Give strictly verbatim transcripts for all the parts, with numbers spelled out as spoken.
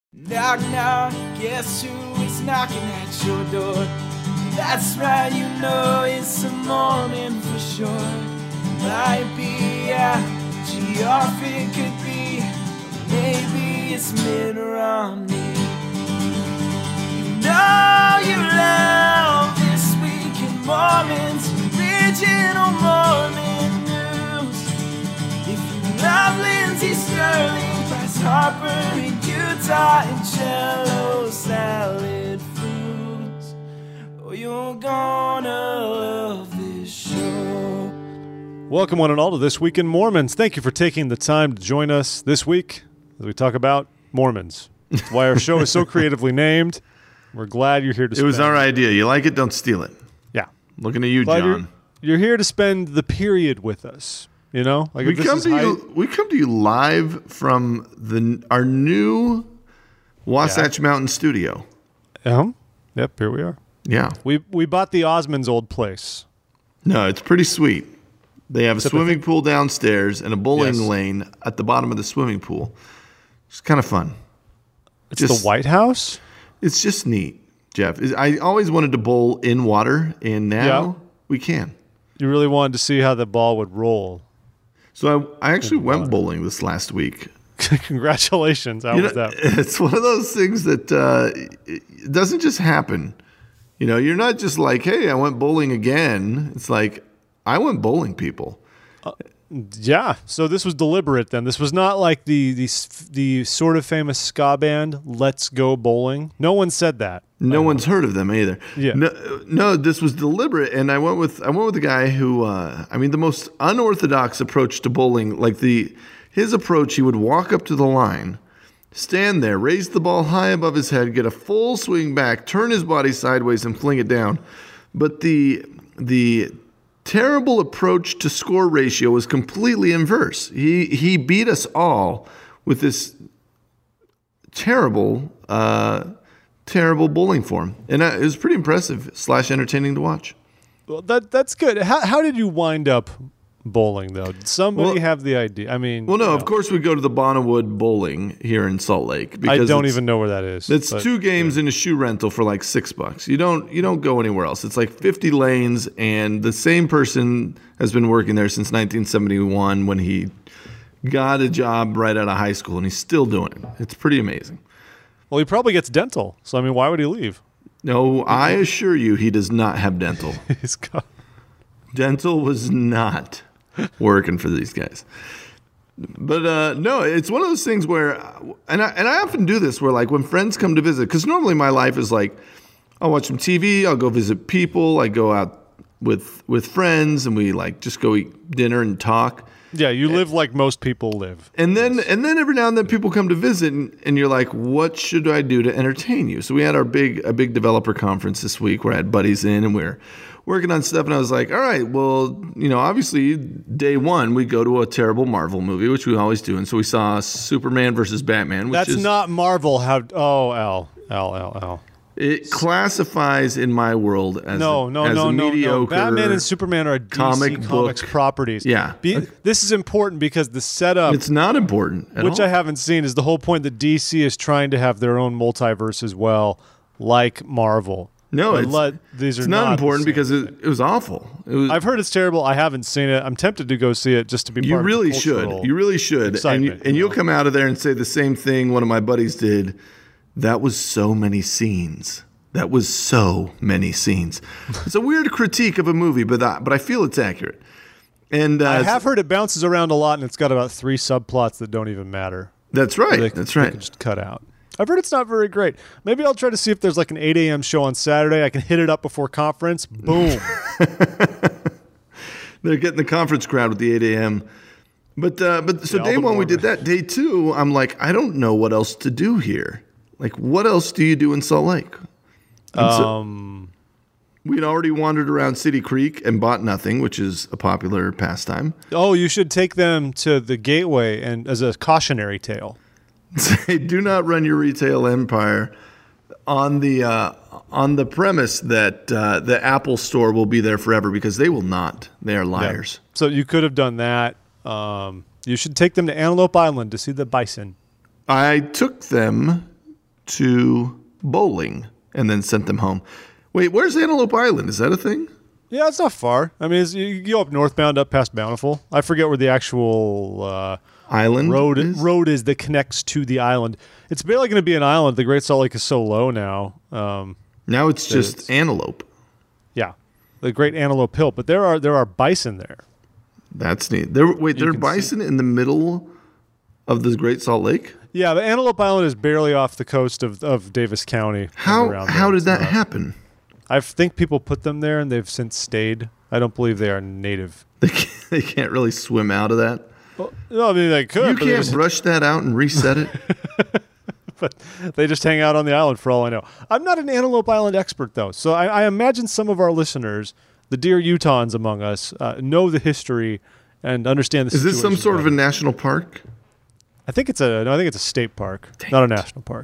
Knock, knock, guess who is knocking at your door? That's right, you know it's the morning for sure. Might be out, gee, off it could be. Maybe it's Mitt Romney. You know you love This Week in Mormons, original morning news. If you love Lindsey Sterling, Bryce Harper in Utah, and Jello salad foods, oh, you're gonna love this show. Welcome one and all to This Week in Mormons. Thank you for taking the time to join us this week as we talk about Mormons. That's why our show is so creatively named. We're glad you're here to It spend. was our idea. You like it, don't steal it. Yeah. Looking at you, Glad John. You're, you're here to spend the period with us. You know, like We if this come is to high- you. We come to you live from the our new Wasatch Mountain studio. Um, yep, here we are. Yeah. We we bought the Osmonds' old place. No, it's pretty sweet. They have a Except I swimming think- pool downstairs and a bowling Yes. lane at the bottom of the swimming pool. It's kind of fun. It's Just- the White House. It's just neat, Jeff. I always wanted to bowl in water, and now Yeah. we can. You really wanted to see how the ball would roll. So I, I actually went bowling this last week. Congratulations. How You was know, that? It's one of those things that uh, it doesn't just happen. You know, you're not just like, hey, I went bowling again. It's like, I went bowling, people. Yeah, so this was deliberate then. This was not like the the the sort of famous ska band Let's Go Bowling. No one said that. No one's heard of them either. Yeah. No, no, this was deliberate, and I went with I went with a guy who, uh, I mean, the most unorthodox approach to bowling. Like the his approach, he would walk up to the line, stand there, raise the ball high above his head, get a full swing back, turn his body sideways, and fling it down. But the the terrible approach to score ratio was completely inverse. He he beat us all with this terrible, uh, terrible bowling form, and uh, it was pretty impressive slash entertaining to watch. Well, that that's good. How how did you wind up bowling though? Did somebody Well- have the idea? I mean, Well, no, you of know, course we go to the Bonnewood Bowling here in Salt Lake. I don't it's- even know where that is. It's but- two games in a shoe rental for like six bucks. You don't you don't go anywhere else. It's like fifty lanes, and the same person has been working there since nineteen seventy-one when he got a job right out of high school, and he's still doing it. It's pretty amazing. Well, he probably gets dental. So I mean, why would he leave? No, I assure you, he does not have dental. He's got Dental was not working for these guys. But uh, no, it's one of those things where, and I, and I often do this where like when friends come to visit, because normally my life is like, I'll watch some T V, I'll go visit people, I go out with with friends, and we like just go eat dinner and talk. yeah. You live like most people live. And then and then every now and then people come to visit, and, and you're like, what should I do to entertain you? So we had our big a big developer conference this week where I had buddies in, and we we're working on stuff, and I was like, all right, well, you know, obviously day one we go to a terrible Marvel movie, which we always do, and so we saw Superman versus Batman, which That's is not Marvel. How? Oh, L L L L. it classifies in my world as No, a, no, as no, a no, mediocre no. Batman and Superman are D C comic Comics book. properties. Yeah. Be, this is important because the setup, It's not important at which all. I haven't seen, is the whole point that D C is trying to have their own multiverse as well, like Marvel. No, But it's, let- these are it's not, not the important same because it, it was awful. It was, I've heard it's terrible. I haven't seen it. I'm tempted to go see it just to be You part really of the cultural should. You really should. And, you, excitement, and you you'll know. come out of there and say the same thing one of my buddies did. That was so many scenes. That was so many scenes. It's a weird critique of a movie, but I, but I feel it's accurate. And uh, I have heard it bounces around a lot, and it's got about three subplots that don't even matter. that's right. They- that's they right. can just cut out. I've heard it's not very great. Maybe I'll try to see if there's like an eight a.m. show on Saturday. I can hit it up before conference. Boom. They're getting the conference crowd with the eight a.m. But uh, but so Yeah, day all the one we did Mormons. that. Day two, I'm like, I don't know what else to do here. Like, what else do you do in Salt Lake? And so- Um, We'd already wandered around City Creek and bought nothing, which is a popular pastime. oh, you should take them to the Gateway and as a cautionary tale. Say, do not run your retail empire on the uh, on the premise that uh, the Apple Store will be there forever, because they will not. They are liars. So you could have done that. Um, you should take them to Antelope Island to see the bison. I took them to bowling and then sent them home. Wait, where's Antelope Island? Is that a thing? Yeah, it's not far. I mean, it's, you go up northbound, up past Bountiful. I forget where the actual uh, island road is? road is that connects to the island. It's barely going to be an island. The Great Salt Lake is so low now. Um, now it's just it's, antelope. Yeah, the Great Antelope Hill. But there are there are bison there. That's neat. There, wait, there are bison see. in the middle of the Great Salt Lake? Yeah, but Antelope Island is barely off the coast of, of Davis County. How how did that happen? I think people put them there, and they've since stayed. I don't believe they are native. They can't, they can't really swim out of that? Well, no, I mean, they could. You but can't just, brush that out and reset it? But they just hang out on the island for all I know. I'm not an Antelope Island expert, though, so I, I imagine some of our listeners, the dear Utahns among us, uh, know the history and understand the Is situation. this some sort better. of a national park? I think it's a no, I think it's a state park, Dang not it. a national park.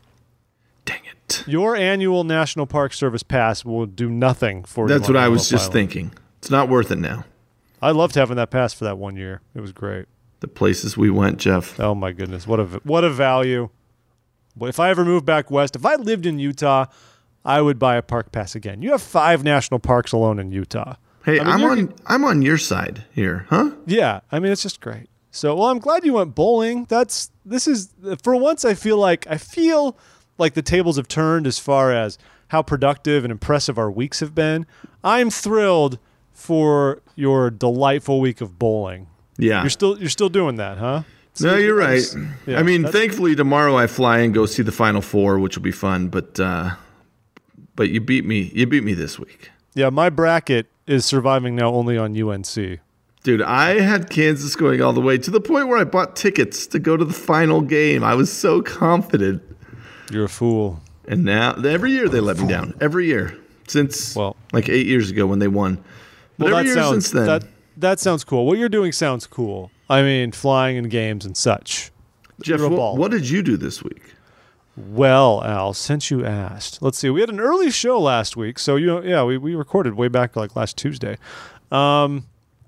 Dang it. Your annual National Park Service pass will do nothing for you. That's what I was just Island. thinking. It's not worth it now. I loved having that pass for that one year. It was great. The places we went, Jeff. Oh my goodness, what a what a value. But if I ever moved back west, if I lived in Utah, I would buy a park pass again. You have five national parks alone in Utah. Hey, I mean, I'm on con- I'm on your side here, huh? Yeah, I mean it's just great. So, well, I'm glad you went bowling. That's this is for once. I feel like I feel like the tables have turned as far as how productive and impressive our weeks have been. I'm thrilled for your delightful week of bowling. Yeah, you're still you're still doing that, huh? No, you're right. Yeah, I mean, thankfully tomorrow I fly and go see the Final Four, which will be fun. But uh, but you beat me. You beat me this week. Yeah, my bracket is surviving now only on U N C. Dude, I had Kansas going all the way to the point where I bought tickets to go to the final game. I was so confident. You're a fool. And now, every year they let me down. Every year. Since well, like eight years ago when they won. But well, every year sounds, since then. That, that sounds cool. What you're doing sounds cool. I mean, flying in games and such. Jeff, what, what did you do this week? Well, Al, since you asked, let's see. We had an early show last week. So, you know, yeah, we, we recorded way back like last Tuesday. Um...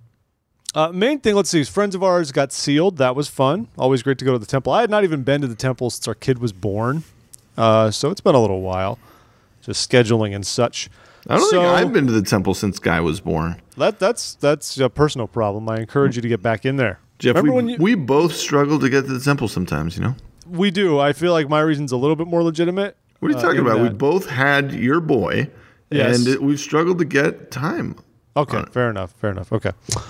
Uh, main thing, let's see, friends of ours got sealed. That was fun. Always great to go to the temple. I had not even been to the temple since our kid was born, uh, so it's been a little while, just scheduling and such. I don't so, think I've been to the temple since Guy was born. That that's that's a personal problem. I encourage you to get back in there. Jeff, Remember we, when you, we both struggle to get to the temple sometimes, you know? We do. I feel like my reason's a little bit more legitimate. What are you talking uh, about? That. We both had your boy, yes. and it, we've struggled to get time. Okay, fair enough, fair enough. Okay.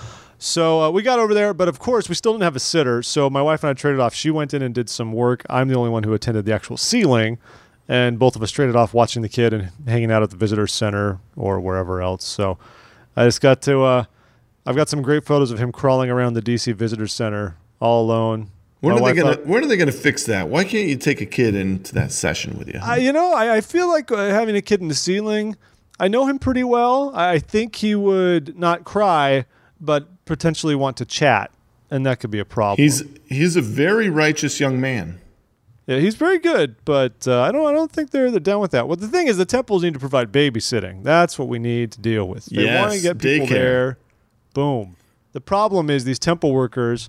So uh, we got over there, but of course we still didn't have a sitter. So my wife and I traded off. She went in and did some work. I'm the only one who attended the actual sealing, and both of us traded off watching the kid and hanging out at the visitor center or wherever else. So I just got to. Uh, I've got some great photos of him crawling around the D C Visitor Center all alone. When are they gonna When are they gonna fix that? Why can't you take a kid into that session with you? I, you know, I, I feel like uh, having a kid in the ceiling. I know him pretty well. I think he would not cry, but potentially want to chat, and that could be a problem. He's he's a very righteous young man. Yeah, he's very good, but uh, I don't I don't think they're, they're down with that. Well, the thing is, the temples need to provide babysitting. That's what we need to deal with. They yes, want to get people daycare. there. Boom. The problem is these temple workers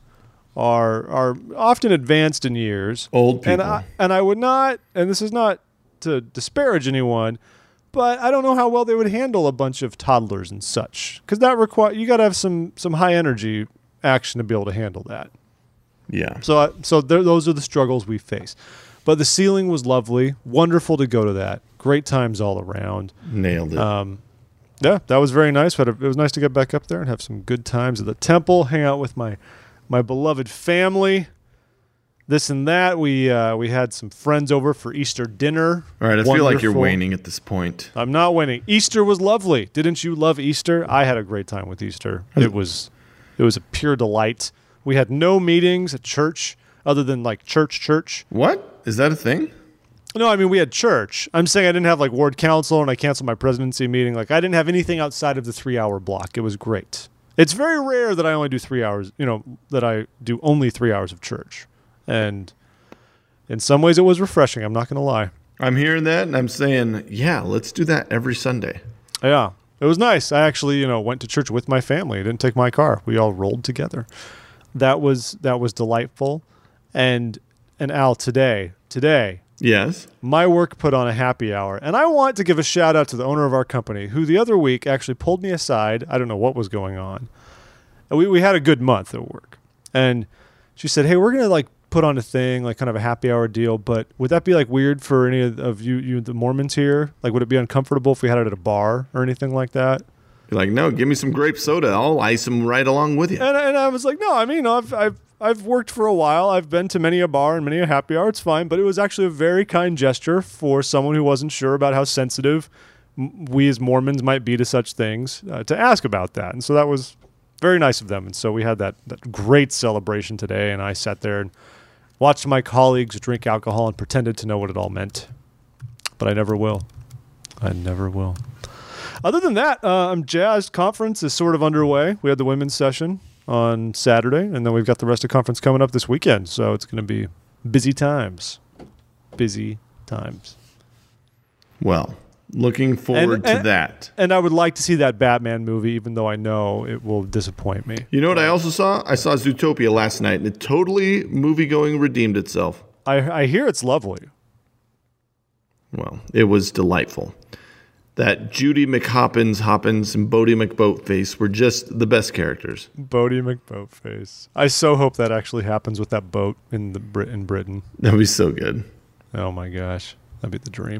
are are often advanced in years. Old people. And I, and I would not, and this is not to disparage anyone, but I don't know how well they would handle a bunch of toddlers and such, because that require you got to have some some high energy action to be able to handle that. Yeah. So I, so there, those are the struggles we face. But the ceiling was lovely, wonderful to go to that. Great times all around. Nailed it. Um, yeah, that was very nice. But it was nice to get back up there and have some good times at the temple, hang out with my my beloved family. This and that. We uh, we had some friends over for Easter dinner. All right, I Wonderful. feel like you're waning at this point. I'm not waning. Easter was lovely. Didn't you love Easter? I had a great time with Easter. It was it was a pure delight. We had no meetings at church other than like church church. What? Is that a thing? No, I mean we had church. I'm saying I didn't have like ward council and I canceled my presidency meeting. Like I didn't have anything outside of the three hour block. It was great. It's very rare that I only do three hours, you know, that I do only three hours of church. And in some ways it was refreshing. I'm not going to lie. I'm hearing that and I'm saying, yeah, let's do that every Sunday. Yeah, it was nice. I actually, you know, went to church with my family. I didn't take my car. We all rolled together. That was that was delightful. And and Al, today, today Yes. My work put on a happy hour, and I want to give a shout out to the owner of our company, who the other week actually pulled me aside. I don't know what was going on. And we, we had a good month at work. And she said, hey, we're going to like put on a thing, like kind of a happy hour deal, but would that be like weird for any of, of you, you, the Mormons here? Like, would it be uncomfortable if we had it at a bar or anything like that? You're like, no, give me some grape soda. I'll ice them right along with you. And, and I was like, no, I mean, I've, I've, I've worked for a while. I've been to many a bar and many a happy hour. It's fine. But it was actually a very kind gesture for someone who wasn't sure about how sensitive we as Mormons might be to such things, uh, to ask about that. And so that was very nice of them. And so we had that, that great celebration today. And I sat there and watched my colleagues drink alcohol and pretended to know what it all meant. But I never will. I never will. Other than that, uh, Jazz Conference is sort of underway. We had the women's session on Saturday, and then we've got the rest of conference coming up this weekend. So it's going to be busy times. Busy times. Well, looking forward and, to and, that. And I would like to see that Batman movie, even though I know it will disappoint me. You know what I also saw? I saw Zootopia last night, and it totally movie-going redeemed itself. I, I hear it's lovely. Well, it was delightful. That Judy McHoppins, Hoppins, and Bodie McBoatface were just the best characters. Bodie McBoatface. I so hope that actually happens with that boat in the Brit in Britain. That'd be so good. Oh my gosh, that'd be the dream.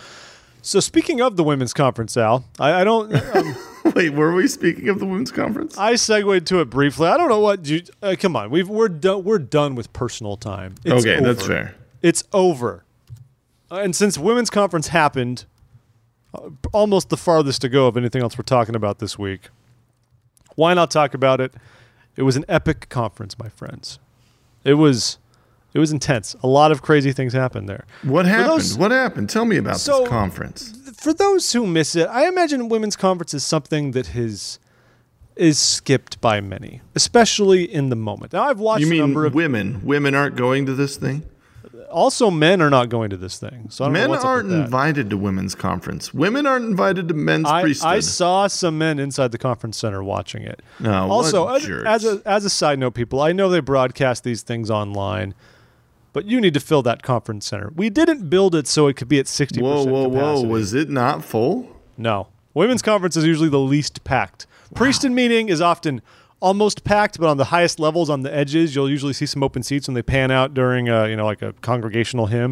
So speaking of the women's conference, Al, I, I don't. Um, Wait, were we speaking of the women's conference? I segued to it briefly. I don't know what you. Uh, come on, we've we're done. We're done with personal time. It's okay, over. That's fair. It's over. Uh, and since women's conference happened, uh, almost the farthest to go of anything else we're talking about this week. Why not talk about it? It was an epic conference, my friends. It was. It was intense. A lot of crazy things happened there. What happened? those, what happened? Tell me about so, this conference. For those who miss it, I imagine women's conference is something that has is skipped by many, especially in the moment. Now, I've watched you mean a number of women. Women aren't going to this thing? Also, men are not going to this thing. So I don't men know what's aren't up with that. invited to women's conference. Women aren't invited to men's I, priesthood. I saw some men inside the conference center watching it. No, what also, as, jerks. as a as a side note, people, I know they broadcast these things online, but you need to fill that conference center. We didn't build it so it could be at sixty Whoa, percent whoa, capacity. whoa. Was it not full? No. Women's conference is usually the least packed. Priesthood meeting is often almost packed, but on the highest levels, on the edges, you'll usually see some open seats when they pan out during, a, you know, like a congregational hymn.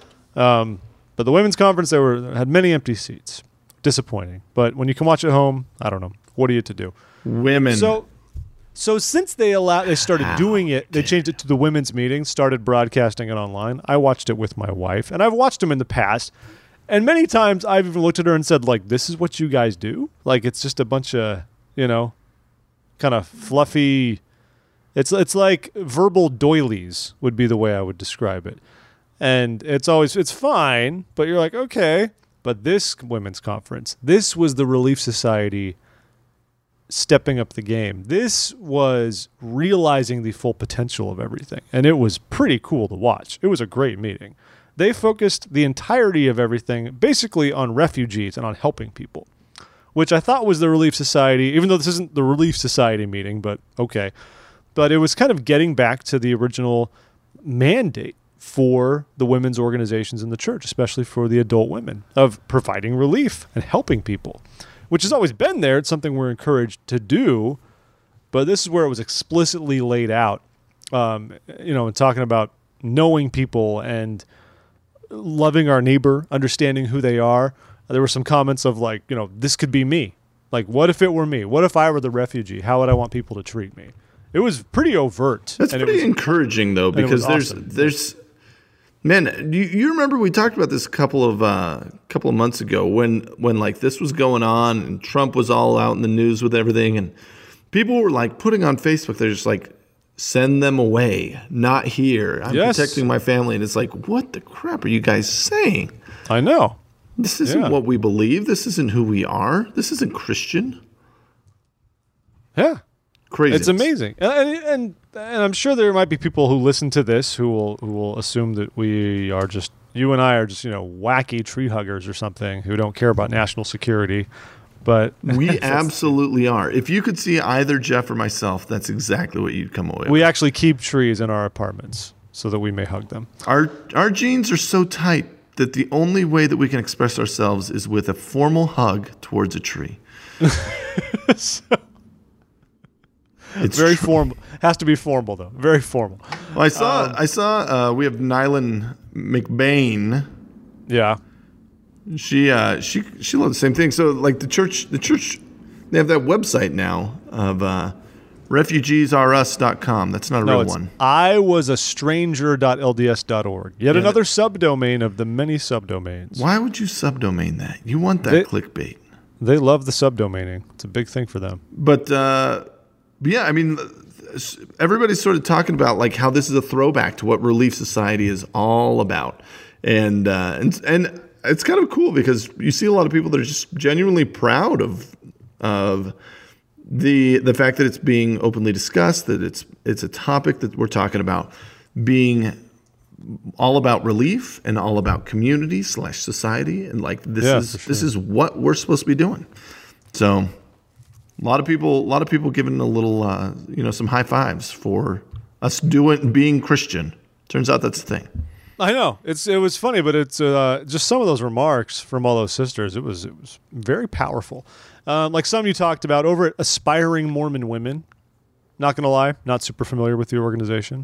Um, but the women's conference, there were had many empty seats. Disappointing. But when you can watch at home, I don't know. What are you to do? Women. So, so since they allowed, they started How doing it. They changed it to the women's meeting, started broadcasting it online. I watched it with my wife, and I've watched them in the past. And many times I've even looked at her and said, like, this is what you guys do? Like, it's just a bunch of, you know, kind of fluffy. It's it's like verbal doilies would be the way I would describe it. And it's always, it's fine, but you're like, okay. But this women's conference, this was the Relief Society stepping up the game. This was realizing the full potential of everything. And it was pretty cool to watch. It was a great meeting. They focused the entirety of everything basically on refugees and on helping people, which I thought was the Relief Society, even though this isn't the Relief Society meeting, but okay. But it was kind of getting back to the original mandate for the women's organizations in the church, especially for the adult women, of providing relief and helping people, which has always been there. It's something we're encouraged to do, but this is where it was explicitly laid out, um, you know, and talking about knowing people and loving our neighbor, understanding who they are. There were some comments of like, you know, this could be me. Like, what if it were me? What if I were the refugee? How would I want people to treat me? It was pretty overt. That's and pretty it was, encouraging, though, because there's awesome. there's man, you, you remember we talked about this a couple of uh, couple of months ago when when like this was going on and Trump was all out in the news with everything, and people were like putting on Facebook, they're just like, send them away, not here. I'm yes. protecting my family, and it's like, what the crap are you guys saying? I know. This isn't Yeah. what we believe. This isn't who we are. This isn't Christian. Yeah. Crazy. It's amazing. And, and and I'm sure there might be people who listen to this who will who will assume that we are just, you and I are just, you know, wacky tree huggers or something who don't care about national security. But We absolutely are. If you could see either Jeff or myself, that's exactly what you'd come away with. we actually keep trees in our apartments. so that we may hug them. Our our genes are so tight that the only way that we can express ourselves is with a formal hug towards a tree. so, It's very true. formal. Has to be formal though. Very formal. Well, I saw Um, I saw uh, we have Nylan McBain. Yeah. She uh, she she loved the same thing. So like the church the church they have that website now of uh, refugees r us dot com. That's not a No, real it's one. I was a stranger dot L D S dot org. Yet Yeah, another subdomain of the many subdomains. Why would you subdomain that? You want that They- clickbait. They love the subdomaining. It's a big thing for them. But, uh, but yeah, I mean, everybody's sort of talking about like how this is a throwback to what Relief Society is all about, and uh, and and it's kind of cool because you see a lot of people that are just genuinely proud of of the the fact that it's being openly discussed, that it's it's a topic that we're talking about being all about relief and all about community slash society, and like this Yeah, is for sure. this is what we're supposed to be doing. So. A lot of people, a lot of people giving a little, uh, you know, some high fives for us doing being Christian. Turns out that's the thing. I know it's it was funny, but it's uh, just some of those remarks from all those sisters. It was it was very powerful. Um, like some you talked about over at Aspiring Mormon Women. Not gonna lie, not super familiar with the organization,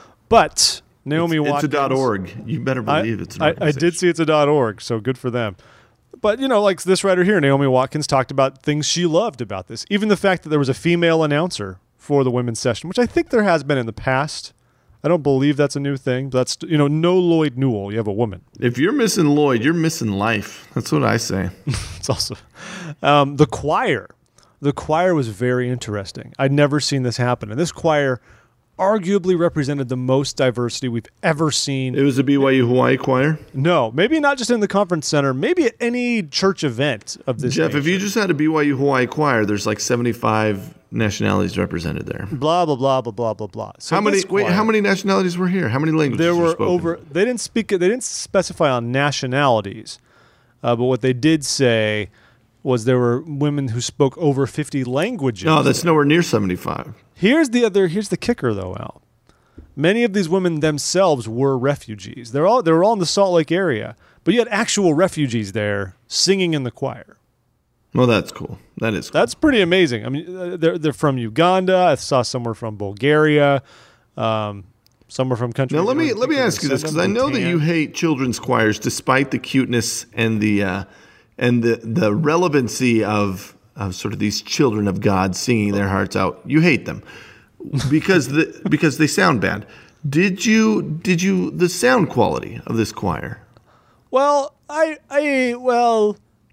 but Naomi It's, it's Watkins. a dot .org. You better I, believe it's an I, I organization. did see it's a dot .org, so good for them. But, you know, like this writer here, Naomi Watkins, talked about things she loved about this. Even the fact that there was a female announcer for the women's session, which I think there has been in the past. I don't believe that's a new thing. But that's, you know, no Lloyd Newell. You have a woman. If you're missing Lloyd, you're missing life. That's what I say. It's also um, the choir. The choir was very interesting. I'd never seen this happen. And this choir arguably represented the most diversity we've ever seen. It was a B Y U Hawaii choir. No, maybe not just in the conference center, maybe at any church event of this Jeff, nature. if you just had a B Y U Hawaii choir, there's like seventy-five nationalities represented there. Blah, blah, blah, blah, blah, blah, blah. So How many? this Wait, choir- how many nationalities were here? How many languages There were were spoken? over, they didn't speak, they didn't specify on nationalities, uh, but what they did say was there were women who spoke over fifty languages. No, that's nowhere near seventy-five. Here's the other, here's the kicker though, Al. Many of these women themselves were refugees. They're all, they were all in the Salt Lake area, but you had actual refugees there singing in the choir. Well, that's cool. That is cool. That's pretty amazing. I mean, uh, they're, they're from Uganda. I saw somewhere from Bulgaria. Um, somewhere from countries. Now let we me don't let me think ask you this send because them, I know that Bhutan. you hate children's choirs despite the cuteness and the uh, and the the relevancy of of sort of these children of God singing their hearts out. You hate them because the because they sound bad. Did you did you the sound quality of this choir? Well, I, I, well,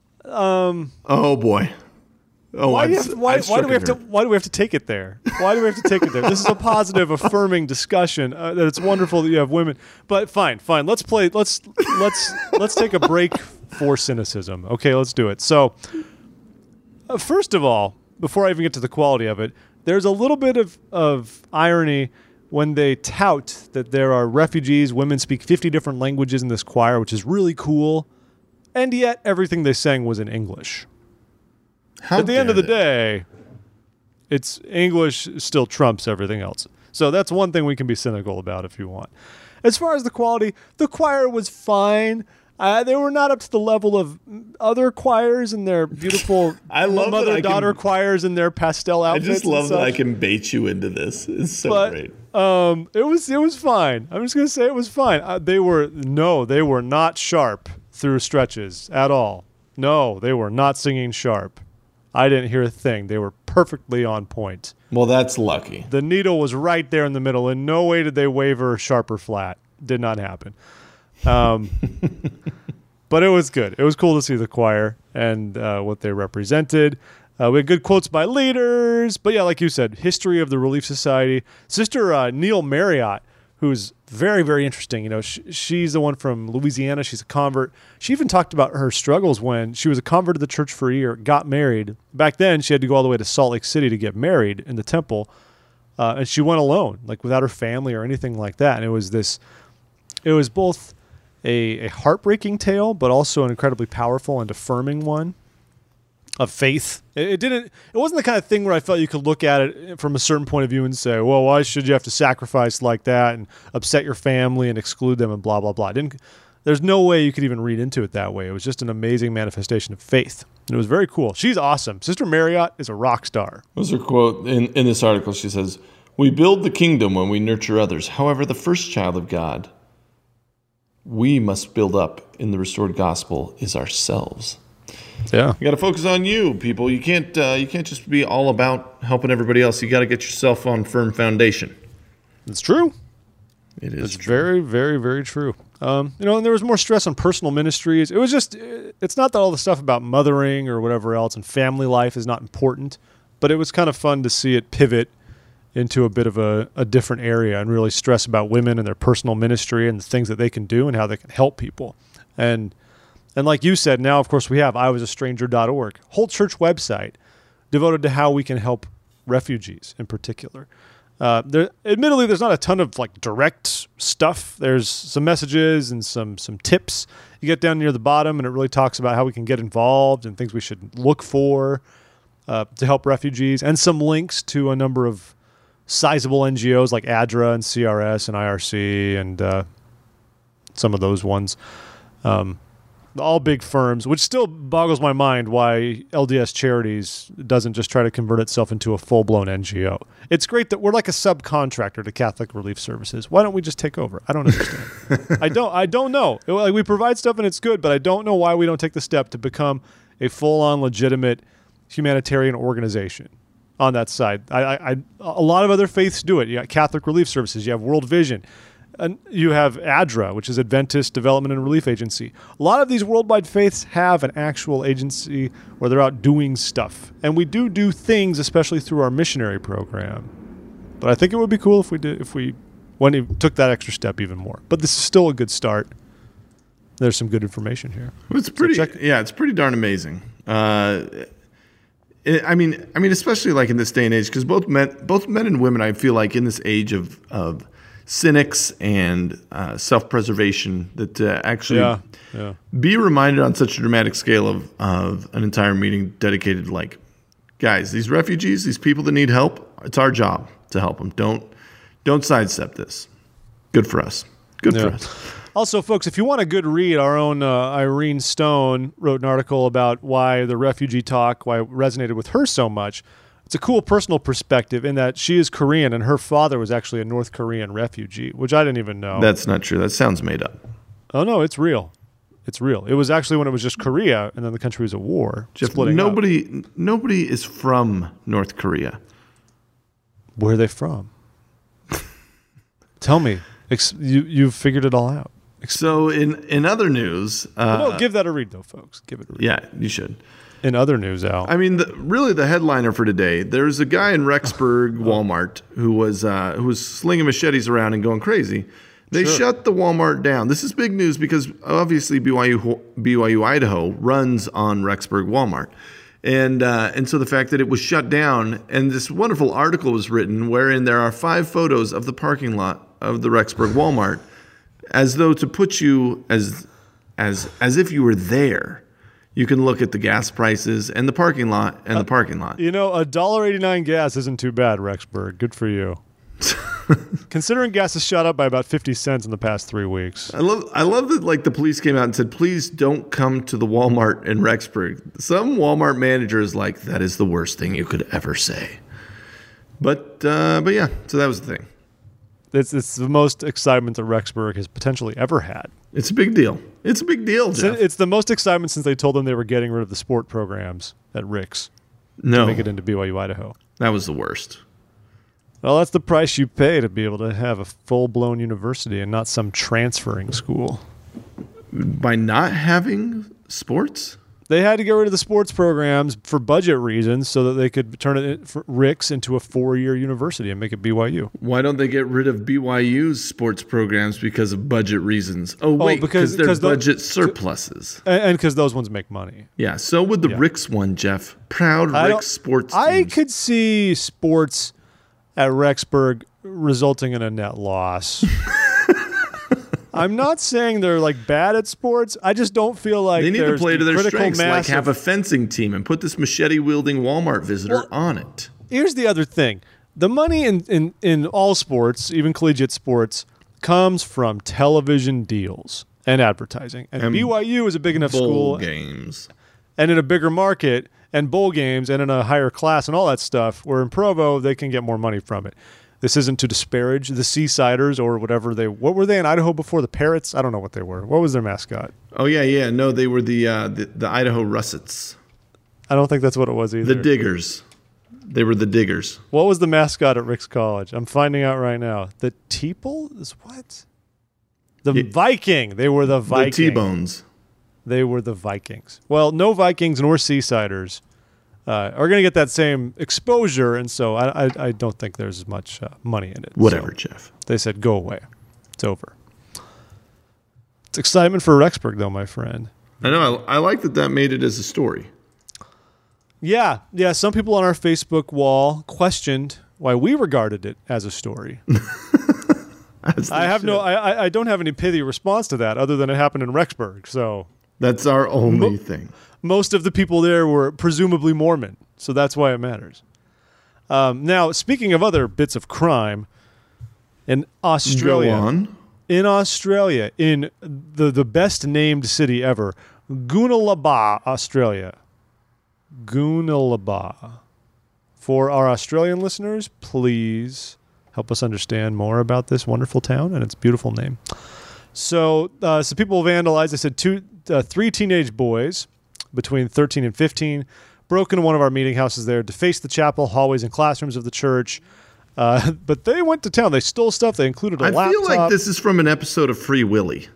Oh boy. Oh, why, I've, do, you have to, why, I've why do struck we have a to? nerve. Why do we have to take it there? Why do we have to take it there? This is a positive, affirming discussion. Uh, that it's wonderful that you have women, but fine, fine. Let's play. Let's let's let's take a break for cynicism. Okay, let's do it. So, uh, first of all, before I even get to the quality of it, there's a little bit of of irony when they tout that there are refugees. Women speak fifty different languages in this choir, which is really cool, and yet everything they sang was in English. How At the end of dare the they? day, it's English still trumps everything else. So that's one thing we can be cynical about if you want. As far as the quality, the choir was fine. Uh, they were not up to the level of other choirs and their beautiful I love that I mother-daughter can- choirs and their pastel I outfits. just and love that I such. can bait you into this. It's so But great. um, it was it was fine. I'm just gonna say it was fine. Uh, they were no, they were not sharp through stretches at all. No, they were not singing sharp. I didn't hear a thing. They were perfectly on point. Well, that's lucky. The needle was right there in the middle. In no way did they waver sharp or flat. Did not happen. Um, but it was good. It was cool to see the choir and uh, what they represented. Uh, we had good quotes by leaders. But yeah, like you said, history of the Relief Society. Sister uh, Neil Marriott, who's very, very interesting. You know, sh- she's the one from Louisiana. She's a convert. She even talked about her struggles when she was a convert to the church for a year, got married. Back then, she had to go all the way to Salt Lake City to get married in the temple. Uh, and she went alone, like without her family or anything like that. And it was this, it was both a, a heartbreaking tale, but also an incredibly powerful and affirming one. of faith. It, it didn't. It wasn't the kind of thing where I felt you could look at it from a certain point of view and say, "Well, why should you have to sacrifice like that and upset your family and exclude them and blah blah blah." It didn't. There's no way you could even read into it that way. It was just an amazing manifestation of faith. And it was very cool. She's awesome. Sister Marriott is a rock star. What's her quote in, in this article? She says, "We build the kingdom when we nurture others. However, the first child of God we must build up in the restored gospel is ourselves." Yeah. You got to focus on you, people. You can't uh, you can't just be all about helping everybody else. You got to get yourself on firm foundation. It's true. It is It's true. very, very, very true. Um, you know, and there was more stress on personal ministries. It was just, it's not that all the stuff about mothering or whatever else and family life is not important, but it was kind of fun to see it pivot into a bit of a, a different area and really stress about women and their personal ministry and the things that they can do and how they can help people. And and like you said, now, of course, we have I was a stranger dot org, whole church website devoted to how we can help refugees in particular. Uh, there, admittedly, there's not a ton of like direct stuff. There's some messages and some some tips. You get down near the bottom, and it really talks about how we can get involved and things we should look for uh, to help refugees, and some links to a number of sizable N G Os like A D R A and C R S and I R C and uh, some of those ones. Um, all big firms, which still boggles my mind why L D S Charities doesn't just try to convert itself into a full-blown N G O. It's great that we're like a subcontractor to Catholic Relief Services. Why don't we just take over? I don't understand. I don't I don't know. It, like, we provide stuff and it's good, but I don't know why we don't take the step to become a full-on legitimate humanitarian organization on that side. I, I, I a lot of other faiths do it. You got Catholic Relief Services, you have World Vision, and you have A D R A, which is Adventist Development and Relief Agency. A lot of these worldwide faiths have an actual agency where they're out doing stuff. And we do do things, especially through our missionary program. But I think it would be cool if we did, if we went and took that extra step even more. But this is still a good start. There's some good information here. It's pretty, so check- yeah, it's pretty darn amazing. Uh, it, I mean, I mean, especially like in this day and age, because both men, both men and women, I feel like in this age of of cynics and uh, self-preservation, that uh, actually yeah, yeah. be reminded on such a dramatic scale of, of an entire meeting dedicated, like, guys, these refugees, these people that need help, it's our job to help them. Don't don't sidestep this. Good for us. Good Yeah. for us. Also, folks, if you want a good read, our own uh, Irene Stone wrote an article about why the refugee talk, why it resonated with her so much. It's a cool personal perspective in that she is Korean and her father was actually a North Korean refugee, which I didn't even know. That's not true. That sounds made up. Oh, no, it's real. It's real. It was actually when it was just Korea and then the country was at war. Jeff, splitting nobody, up. nobody is from North Korea. Where are they from? Tell me. Ex- you, you've figured it all out. So in, in other news, uh, no, give that a read, though, folks. Give it a read. yeah, you should. In other news, Al. I mean, the, really, the headliner for today. There's a guy in Rexburg Walmart who was uh, who was slinging machetes around and going crazy. They Sure. shut the Walmart down. This is big news because obviously B Y U B Y U Idaho runs on Rexburg Walmart, and uh, and so the fact that it was shut down, and this wonderful article was written wherein there are five photos of the parking lot of the Rexburg Walmart, as though to put you as as as if you were there. You can look at the gas prices and the parking lot and the parking lot. You know, a one dollar eighty-nine gas isn't too bad, Rexburg. Good for you. Considering gas has shot up by about fifty cents in the past three weeks. I love I love that like the police came out and said, please don't come to the Walmart in Rexburg. Some Walmart manager is like, that is the worst thing you could ever say. But uh, but yeah, so that was the thing. It's it's the most excitement that Rexburg has potentially ever had. It's a big deal. It's a big deal, It's, Jeff. it's the most excitement since they told them they were getting rid of the sport programs at Rick's no, to make it into B Y U Idaho. that was the worst. Well, that's the price you pay to be able to have a full-blown university and not some transferring school. By not having sports? They had to get rid of the sports programs for budget reasons so that they could turn it for Rick's into a four-year university and make it B Y U. Why don't they get rid of B Y U's sports programs because of budget reasons? Oh, wait, because- because they're because the- budget surpluses. And because those ones make money. Yeah, so would the Yeah. Rick's one, Jeff. Proud I don't- Rick's sports I teams. could see sports at Rexburg resulting in a net loss. I'm not saying they're like bad at sports. I just don't feel like They need to there's play the to their critical strengths, like mass have of- a fencing team and put this machete-wielding Walmart visitor Well- on it. Here's the other thing. The money in, in, in all sports, even collegiate sports, comes from television deals and advertising. And, And B Y U is a big enough Bowl school games. and in a bigger market and bowl games and in a higher class and all that stuff, where in Provo, they can get more money from it. This isn't to disparage the Seasiders or whatever they – what were they in Idaho before? The Parrots? I don't know what they were. What was their mascot? Oh, yeah, yeah. No, they were the uh, the, the Idaho Russets. I don't think that's what it was either. The Diggers. They were the Diggers. What was the mascot at Rick's College? I'm finding out right now. The Teeple is what? The Yeah. Viking. They were the Vikings. The T-Bones. They were the Vikings. Well, no Vikings nor Seasiders uh, are going to get that same exposure, and so I, I, I don't think there's as much uh, money in it. Whatever, So Jeff. they said, go away. It's over. It's excitement for Rexburg, though, my friend. I know. I, I like that that made it as a story. Yeah, yeah. Some people on our Facebook wall questioned why we regarded it as a story. As I they have no, should. I, I don't have any pithy response to that, other than it happened in Rexburg. So That's our only Mo- thing. most of the people there were presumably Mormon, so that's why it matters. Um, now, speaking of other bits of crime, in Australia, Go on. in Australia, in the the best named city ever, Goonellabah, Australia. Goonellabah. For our Australian listeners, please help us understand more about this wonderful town and its beautiful name. So, uh, some people vandalized. They said two, uh, three teenage boys between thirteen and fifteen broke into one of our meeting houses there, defaced the chapel, hallways, and classrooms of the church. Uh, but they went to town. They stole stuff. They included a I laptop. feel like this is from an episode of Free Willy.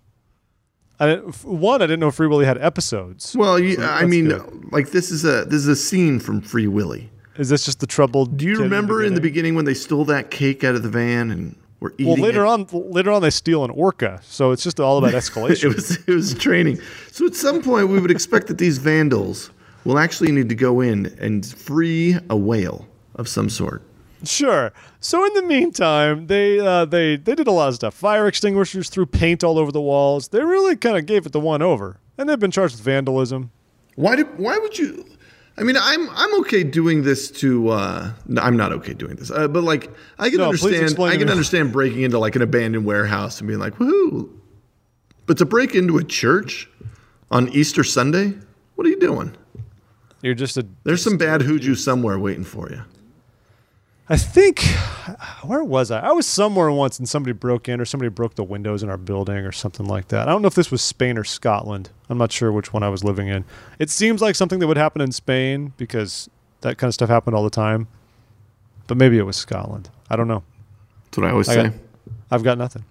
I didn't- one, I didn't know Free Willy had episodes. Well, you, I that's mean, good. like this is a this is a scene from Free Willy. Is this just the troubled? Do you kid remember in the beginning? beginning when they stole that cake out of the van and were eating Well, later it? on, later on, they steal an orca. So it's just all about escalation. It was it was training. So at some point, we would expect that these vandals will actually need to go in and free a whale of some sort. Sure. So in the meantime, they uh, they they did a lot of stuff. Fire extinguishers, threw paint all over the walls. They really kind of gave it the one over, and they've been charged with vandalism. Why did why would you? I mean, I'm I'm okay doing this to. Uh, no, I'm not okay doing this, uh, but like I can No, please understand. explain I to can me. understand breaking into like an abandoned warehouse and being like, woohoo! But to break into a church on Easter Sunday, what are you doing? You're just a. There's some bad hooju somewhere waiting for you. I think, where was I? I was somewhere once and somebody broke in or somebody broke the windows in our building or something like that. I don't know if this was Spain or Scotland. I'm not sure which one I was living in. It seems like something that would happen in Spain because that kind of stuff happened all the time. But maybe it was Scotland. I don't know. That's what I always I say. got, I've got nothing.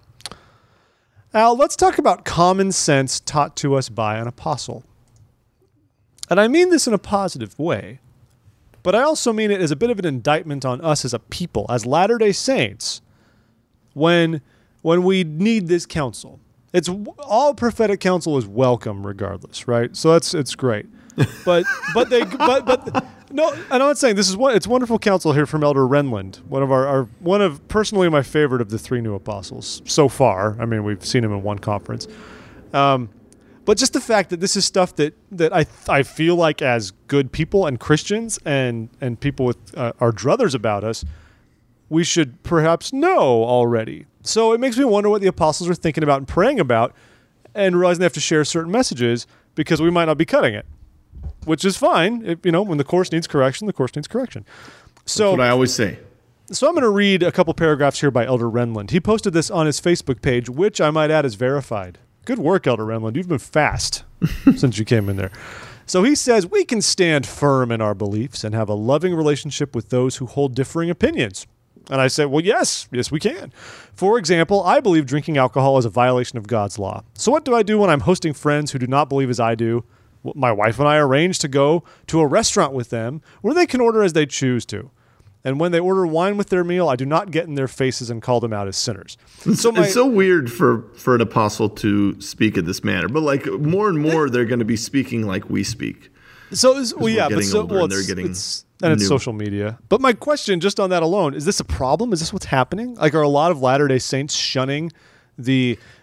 Al, let's talk about common sense taught to us by an apostle. And I mean this in a positive way. But I also mean it as a bit of an indictment on us as a people, as Latter-day Saints, when when we need this counsel. It's all prophetic counsel is welcome regardless, right? So that's it's great. But but they but but no, I'm not saying this is what it's wonderful counsel here from Elder Renland, one of our, our one of personally my favorite of the three new apostles so far. I mean, we've seen him in one conference. Um But just the fact that this is stuff that, that I I feel like as good people and Christians and, and people with uh, our druthers about us, we should perhaps know already. So it makes me wonder what the apostles are thinking about and praying about and realizing they have to share certain messages because we might not be cutting it, which is fine. If, you know, when the course needs correction, the course needs correction. So That's what I always say. So I'm going to read a couple paragraphs here by Elder Renland. He posted this on his Facebook page, which I might add is verified. Good work, Elder Renland. You've been fast since you came in there. So he says, we can stand firm in our beliefs and have a loving relationship with those who hold differing opinions. And I said, well, yes, yes, we can. For example, I believe drinking alcohol is a violation of God's law. So what do I do when I'm hosting friends who do not believe as I do? Well, my wife and I arrange to go to a restaurant with them where they can order as they choose to. And when they order wine with their meal, I do not get in their faces and call them out as sinners. So my- it's so weird for, for an apostle to speak in this manner, but like more and more, they're going to be speaking like we speak. So, it's- well, we're yeah, but getting so, older well, and they're it's- getting it's- and it's new. social media. But my question, just on that alone, is this a problem? Is this what's happening? Like, are a lot of Latter-day Saints shunning the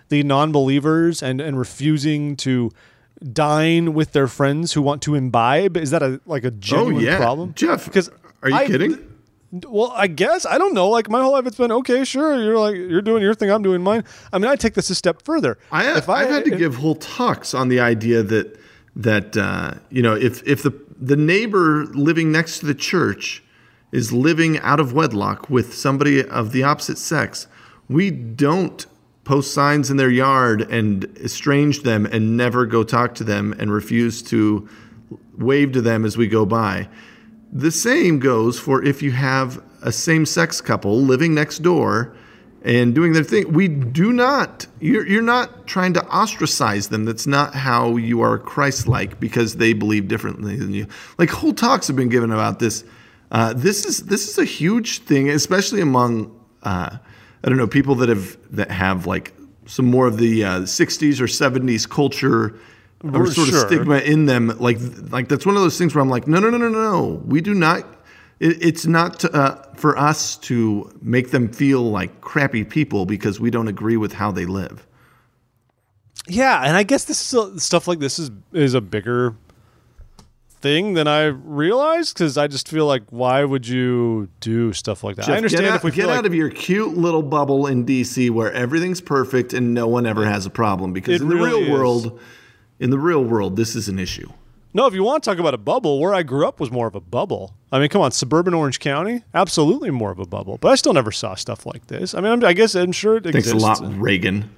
the non-believers and, and refusing to dine with their friends who want to imbibe? Is that a like a genuine oh, yeah. problem? Jeff, because are you I, kidding? Well, I guess I don't know. Like my whole life, it's been okay. Sure, you're like you're doing your thing, I'm doing mine. I mean, I take this a step further. I have, if I, I've had to if, give whole talks on the idea that that uh, you know if if the the neighbor living next to the church is living out of wedlock with somebody of the opposite sex, we don't post signs in their yard and estrange them and never go talk to them and refuse to wave to them as we go by. The same goes for if you have a same-sex couple living next door and doing their thing. We do not, you're, you're not trying to ostracize them. That's not how you are Christ-like because they believe differently than you. Like whole talks have been given about this. Uh, this is this is a huge thing, especially among uh, I don't know people that have that have like some more of the uh, sixties or seventies culture or sort sure. of stigma in them. Like like that's one of those things where I'm like, no, no, no, no, no. We do not. It, it's not uh, for us to make them feel like crappy people because we don't agree with how they live. Yeah, and I guess this is a, stuff like this is is a bigger thing than I realized because I just feel like why would you do stuff like that? Jeff, I understand get out, if we get feel out like, of your cute little bubble in D C where everything's perfect and no one ever has a problem because It in the really real is. world, in the real world, this is an issue. No, if you want to talk about a bubble, where I grew up was more of a bubble. I mean, come on, suburban Orange County, absolutely more of a bubble. But I still never saw stuff like this. I mean, I'm, I guess I'm sure it Thanks exists. a lot, Reagan.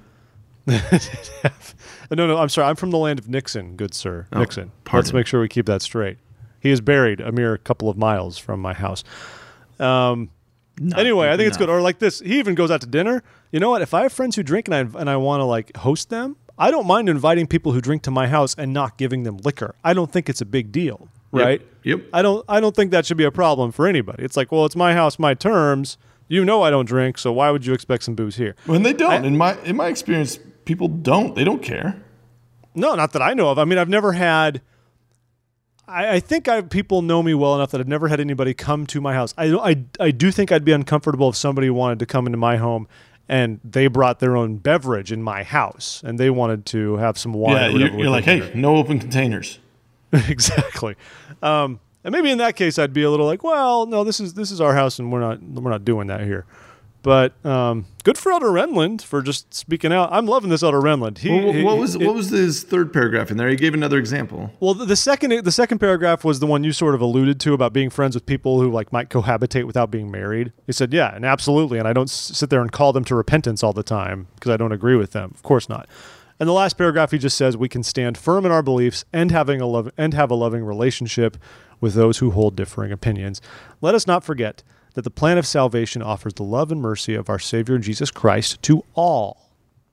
no, no, I'm sorry. I'm from the land of Nixon, good sir. Oh, Nixon. pardon. Let's make sure we keep that straight. He is buried a mere couple of miles from my house. Um, Not anyway, I think it's enough. good. Or like this, he even goes out to dinner. You know what? If I have friends who drink and I and I want to like host them, I don't mind inviting people who drink to my house and not giving them liquor. I don't think it's a big deal, Yep, right? yep. I don't. I don't think that should be a problem for anybody. It's like, well, it's my house, my terms. You know, I don't drink, so why would you expect some booze here? When they don't, I- in my in my experience, people don't. They don't care. No, not that I know of. I mean, I've never had. I, I think I people know me well enough that I've never had anybody come to my house. I, I, I do think I'd be uncomfortable if somebody wanted to come into my home and they brought their own beverage in my house and they wanted to have some wine. Yeah, or you're, whatever you're with like, them. hey, no open containers. Exactly. Um, and maybe in that case, I'd be a little like, well, no, this is this is our house, and we're not we're not doing that here. But um, good for Elder Renland for just speaking out. I'm loving this Elder Renland. He, Well, he- what was it- what was his third paragraph in there? He gave another example. Well, the the second the second paragraph was the one you sort of alluded to about being friends with people who like might cohabitate without being married. He said, "Yeah, and absolutely." And I don't s- sit there and call them to repentance all the time because I don't agree with them. Of course not. And the last paragraph, he just says, "We can stand firm in our beliefs and having a love and have a loving relationship with those who hold differing opinions. Let us not forget that the plan of salvation offers the love and mercy of our Savior Jesus Christ to all."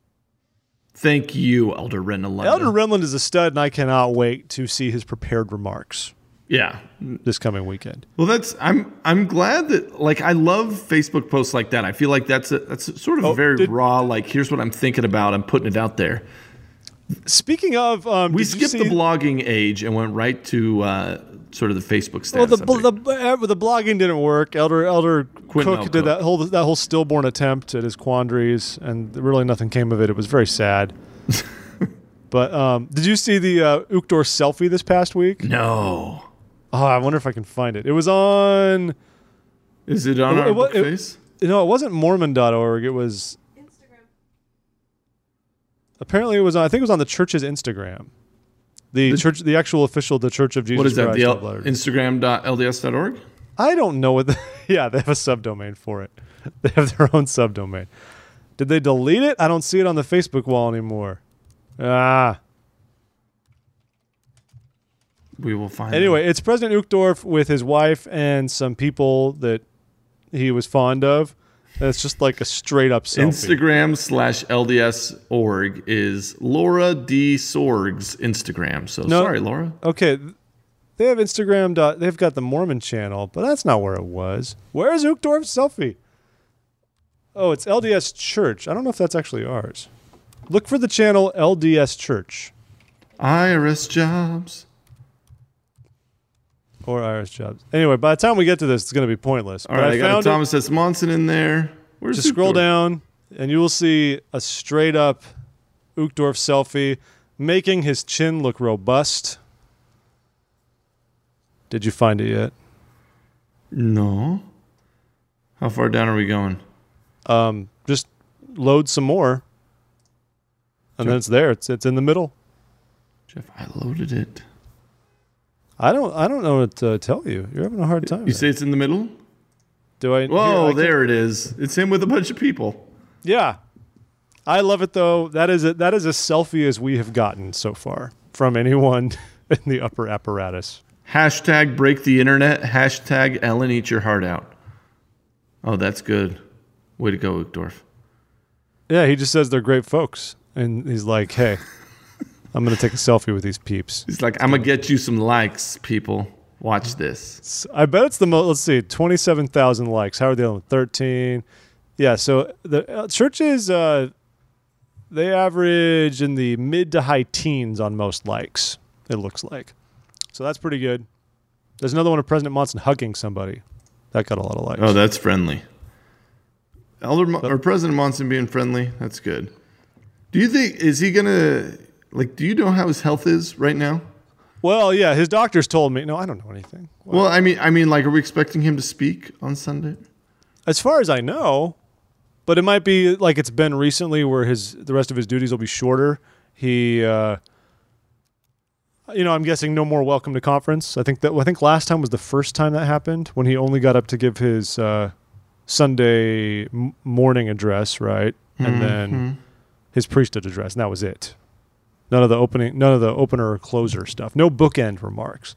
Thank you, Elder Renland. Elder Renland is a stud, and I cannot wait to see his prepared remarks Yeah. this coming weekend. Well, that's I'm I'm glad that like I love Facebook posts like that. I feel like that's a that's sort of Oh, very did- raw. Like here's what I'm thinking about. I'm putting it out there. Speaking of, um, We did you skipped the see- blogging age and went right to uh, sort of the Facebook Well, status. the, update. the uh, the blogging didn't work. Elder Elder Quentin Cook L. did Cook. that whole that whole stillborn attempt at his quandaries, and really nothing came of it. It was very sad. But um, did you see the uh, Uchtdorf selfie this past week? no. Oh, I wonder if I can find it. It was on. Is it on It- our it wa- book it- face? No, it wasn't Mormon dot org. It was Instagram. apparently it was. On, I think it was on the church's Instagram. The, The- church, the actual official, the Church of Jesus What is that? Christ. The L- of Latter- Instagram dot L D S dot org? I don't know what. The, yeah, they have a subdomain for it. They have their own subdomain. Did they delete it? I don't see it on the Facebook wall anymore. Ah. We will find Anyway, it's President Uchtdorf with his wife and some people that he was fond of. And it's just like a straight up selfie. Instagram slash L D S org is Laura D. Sorg's Instagram. So No. sorry, Laura. Okay, th- they have Instagram. Dot, they've got the Mormon channel, but that's not where it was. Where is Uchtdorf's selfie? Oh, it's L D S Church. I don't know if that's actually ours. Look for the channel L D S Church I R S jobs. or Irish Jobs. Anyway, by the time we get to this, it's going to be pointless. All But right, I, I got found Thomas S. Monson in there. it. Where's Just scroll Uchtdorf? down, and you will see a straight up Uchtdorf selfie, making his chin look robust. Did you find it yet? No. How far down are we going? Um, just load some more, and then it's there. It's it's in the middle. Jeff, I loaded it. I don't I don't know what to tell you. You're having a hard time. You there. say it's in the middle? Do I? Whoa, here, I there it is. It's him with a bunch of people. Yeah, I love it though. That is a, that is a selfie as we have gotten so far from anyone in the upper apparatus. Hashtag break the internet. Hashtag Ellen eat your heart out. Oh, that's good. Way to go, Uchtdorf. Yeah, he just says they're great folks, and he's like, "Hey, I'm gonna take a selfie with these peeps." He's like, I'm gonna get you some likes, people. Watch this. I bet it's the most. Let's see, twenty-seven thousand likes. How are they on? thirteen. Yeah, so the uh, churches, uh, they average in the mid to high teens on most likes, it looks like. So that's pretty good. There's another one of President Monson hugging somebody. That got a lot of likes. Oh, that's friendly. Elder Mo- or President Monson being friendly, that's good. Do you think, is he gonna, like, do you know how his health is right now? Well, yeah, his doctors told me. No, I don't know anything. What? Well, I mean, I mean, like, are we expecting him to speak on Sunday? As far as I know, but it might be like it's been recently where his the rest of his duties will be shorter. He, uh, you know, I'm guessing no more welcome to conference. I think that I think last time was the first time that happened when he only got up to give his uh, Sunday m- morning address, right, and Mm-hmm. then his priesthood address, and that was it. None of the opening, none of the opener or closer stuff. No bookend remarks.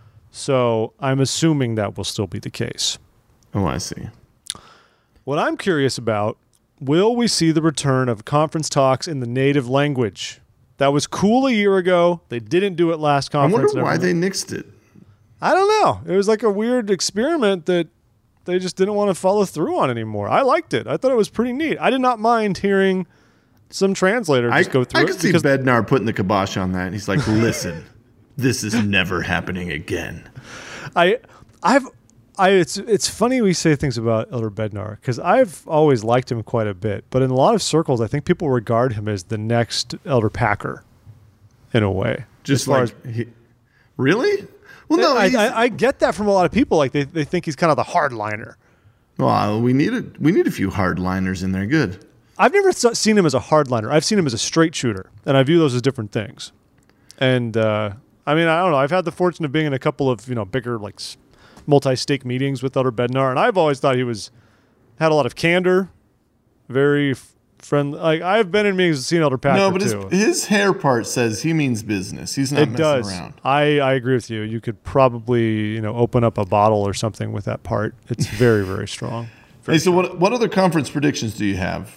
So I'm assuming that will still be the case. Oh, I see. What I'm curious about, will we see the return of conference talks in the native language? That was cool a year ago. They didn't do it last I conference. wonder why they nixed it. I don't know. It was like a weird experiment that they just didn't want to follow through on anymore. I liked it. I thought it was pretty neat. I did not mind hearing some translator just I, go through I it. could see because- Bednar putting the kibosh on that. He's like, listen, this is never happening again. I, I've, I. It's it's funny we say things about Elder Bednar because I've always liked him quite a bit, but in a lot of circles, I think people regard him as the next Elder Packer, in a way. Just As far like, he, really? Well, no, I, he's- I, I get that from a lot of people. Like they, they think he's kind of the hardliner. well, we need a, we need a few hardliners in there. Good. I've never s- seen him as a hardliner. I've seen him as a straight shooter, and I view those as different things. And uh, I mean, I don't know. I've had the fortune of being in a couple of you know bigger like s- multi-stake meetings with Elder Bednar, and I've always thought he was had a lot of candor, very f- friendly. Like I've been in meetings with seen Elder Packer No, but his, too. his hair part says he means business. He's not It messing does. around. I, I agree with you. You could probably you know open up a bottle or something with that part. It's very very strong. Hey, so what what other conference predictions do you have?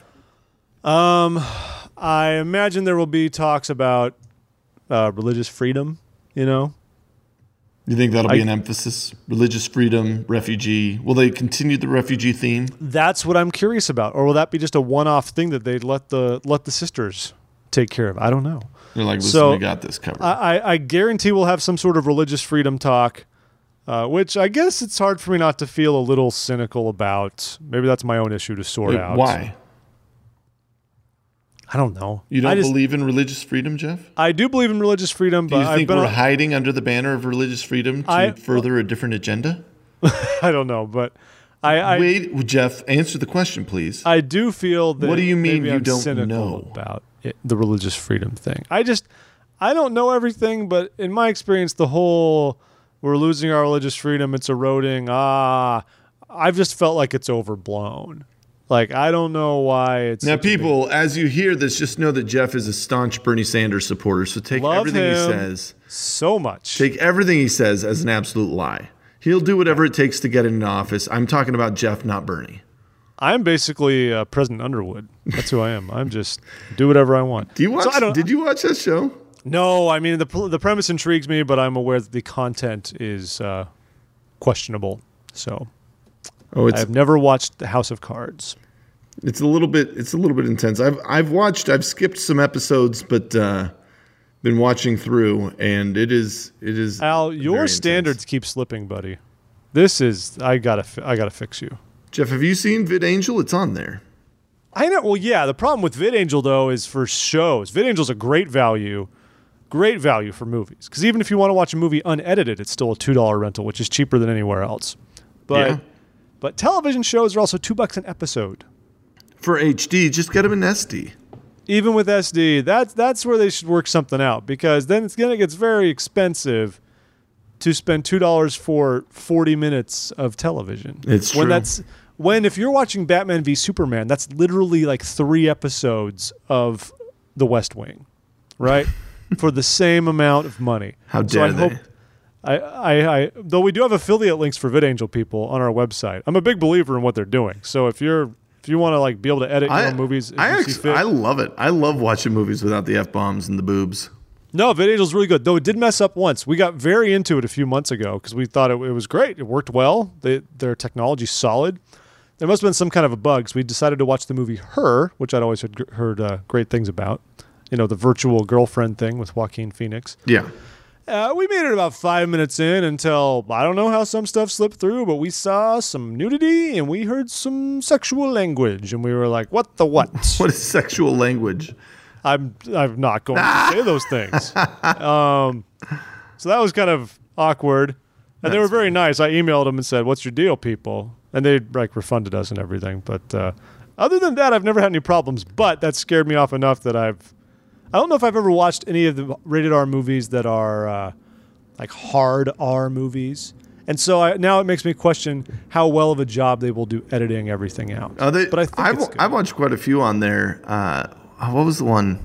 Um, I imagine there will be talks about uh, religious freedom. You know, You think that'll I- be an emphasis? Religious freedom, refugee. Will they continue the refugee theme? that's what I'm curious about. Or will that be just a one-off thing that they let the let the sisters take care of? I don't know. They're like, listen, So, we got this covered. I, I, I guarantee we'll have some sort of religious freedom talk, uh, which I guess it's hard for me not to feel a little cynical about. Maybe that's my own issue to sort Wait, out. why? I don't know. You don't I just, believe in religious freedom, Jeff? I do believe in religious freedom, Do but you I've think been we're on- hiding under the banner of religious freedom to I- further a different agenda? I don't know, but I I, Wait, Jeff, answer the question, please. I do feel that. What do you mean maybe you I'm don't cynical know? about it, the religious freedom thing? I just I don't know everything, but in my experience, the whole we're losing our religious freedom, it's eroding. Ah, I've just felt like it's overblown. Like I don't know why it's Now, such a big- people, as you hear this, just know that Jeff is a staunch Bernie Sanders supporter. So take Love everything he him. says, so much. take everything he says as an absolute lie. He'll do whatever it takes to get into office. I'm talking about Jeff, not Bernie. I'm basically uh, President Underwood. That's who I am. I'm just do whatever I want. Do you watch? So I don't, did you watch that show? No, I mean the pl- the premise intrigues me, but I'm aware that the content is uh, questionable. So Oh, it's I've never watched the House of Cards. it's a little bit it's a little bit intense. I've I've watched I've skipped some episodes, but uh, been watching through, and it is it is. Al, very your intense. standards keep slipping, buddy. This is I gotta fi- I gotta fix you. Jeff, have you seen VidAngel? It's on there. I know. Well, yeah. The problem with VidAngel though is for shows. VidAngel's a great value, great value for movies. Because even if you want to watch a movie unedited, it's still a two dollar rental, which is cheaper than anywhere else. But Yeah. but television shows are also two bucks an episode. For H D, just get them in S D. Even with S D, that's that's where they should work something out, because then it's gonna gets very expensive to spend two dollars for forty minutes of television. It's when true. that's when if you're watching Batman v Superman, that's literally like three episodes of The West Wing, right? For the same amount of money. How So dare I they? hope- I, I, I, though we do have affiliate links for VidAngel people on our website. I'm a big believer in what they're doing. So if you're if you want to like be able to edit your I, own movies, if I, you see actually, fit. I love it. I love watching movies without the F-bombs and the boobs. No, VidAngel's really good. Though it did mess up once. We got very into it a few months ago because we thought it, it was great. It worked well. They, their technology's solid. There must have been some kind of a bug. So we decided to watch the movie Her, which I'd always heard, heard uh, great things about. You know, the virtual girlfriend thing with Joaquin Phoenix. Yeah. Uh, we made it about five minutes in until, I don't know how some stuff slipped through, but we saw some nudity and we heard some sexual language. And we were like, what the what? What is sexual language? I'm I'm not going to say those things. Um, so that was kind of awkward. And they were very nice. I emailed them and said, what's your deal, people? And they like refunded us and everything. But uh, other than that, I've never had any problems. But that scared me off enough that I've... I don't know if I've ever watched any of the rated R movies that are uh, like hard R movies. And so I, now it makes me question how well of a job they will do editing everything out. Uh, they, but I think I've, it's good. I've watched quite a few on there. Uh, what was the one?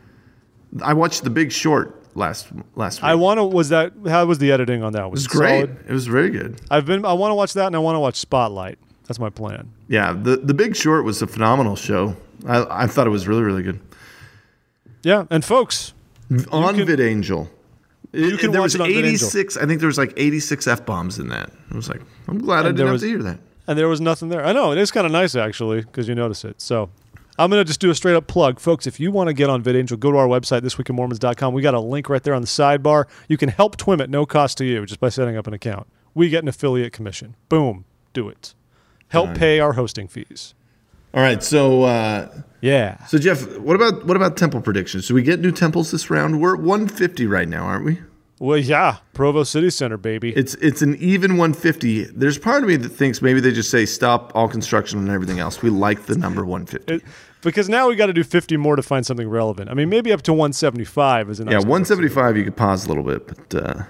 I watched The Big Short last last week. I want to. Was that how was the editing on that? it was it great. solid? It was very good. I've been. I want to watch that, and I want to watch Spotlight. That's my plan. Yeah, the the Big Short was a phenomenal show. I, I thought it was really really good. Yeah, and folks, On can- VidAngel. you can there watch was it on VidAngel. eighty-six. I think there was like eighty-six F bombs in that. I was like, I'm glad I And didn't there have was- to hear that. and there was nothing there. I know it is kind of nice actually because you notice it. So I'm gonna just do a straight up plug, folks. If you want to get on VidAngel, go to our website this week in mormons dot com. We got a link right there on the sidebar. You can help Twim at no cost to you just by setting up an account. We get an affiliate commission. Boom, do it. Help pay our hosting fees. All right, so uh, Yeah. so Jeff, what about what about temple predictions? Do we get new temples this round? We're at one fifty right now, aren't we? Well, yeah, Provo City Center, baby. It's it's an even one fifty. There's part of me that thinks maybe they just say stop all construction and everything else. We like the number one fifty. It- because now we got to do fifty more to find something relevant. I mean, maybe up to one seventy-five is a nice Yeah, number. one seventy-five. You could pause a little bit, but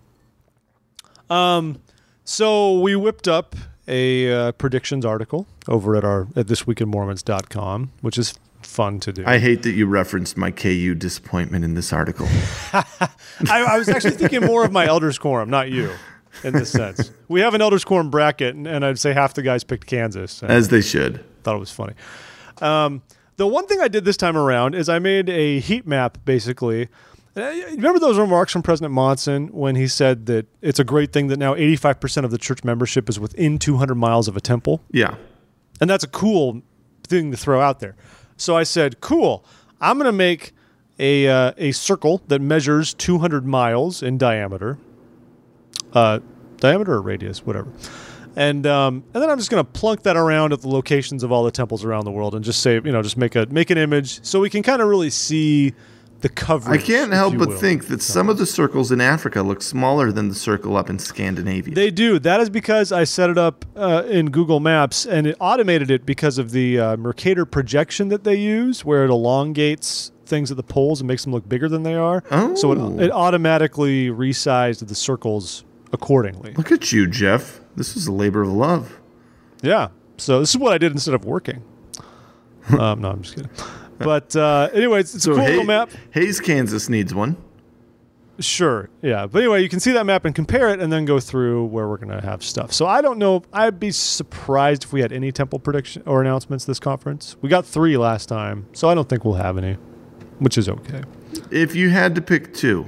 uh, So we whipped up a uh, predictions article over at our at this week in mormons dot com, which is fun to do. I hate that you referenced my K U disappointment in this article. I, I was actually thinking more of my elders quorum, not you, in this sense. We have an elders quorum bracket, and, and I'd say half the guys picked Kansas. And As they should. thought it was funny. Um, the one thing I did this time around is I made a heat map, basically. Uh, Remember those remarks from President Monson when he said that it's a great thing that now eighty-five percent of the church membership is within two hundred miles of a temple? Yeah. And that's a cool thing to throw out there. So I said, cool, I'm going to make a, uh, a circle that measures two hundred miles in diameter. Uh, diameter or radius, whatever. And um, and then I'm just going to plunk that around at the locations of all the temples around the world and just say, you know, just make a make an image so we can kind of really see the coverage. I can't if help you but will. think that some of the circles in Africa look smaller than the circle up in Scandinavia. They do. That is because I set it up uh, in Google Maps and it automated it because of the uh, Mercator projection that they use, where it elongates things at the poles and makes them look bigger than they are. So Oh. it, it automatically resized the circles accordingly. Look at you, Jeff. This is a labor of love. Yeah. So this is what I did instead of working. um, no, I'm just kidding. But uh, anyways, it's a So cool Hay- little map. Hayes, Kansas needs one. Sure. Yeah. But anyway, you can see that map and compare it and then go through where we're going to have stuff. So I don't know. I'd be surprised if we had any temple prediction or announcements this conference. We got three last time, so I don't think we'll have any, which is okay. If you had to pick two,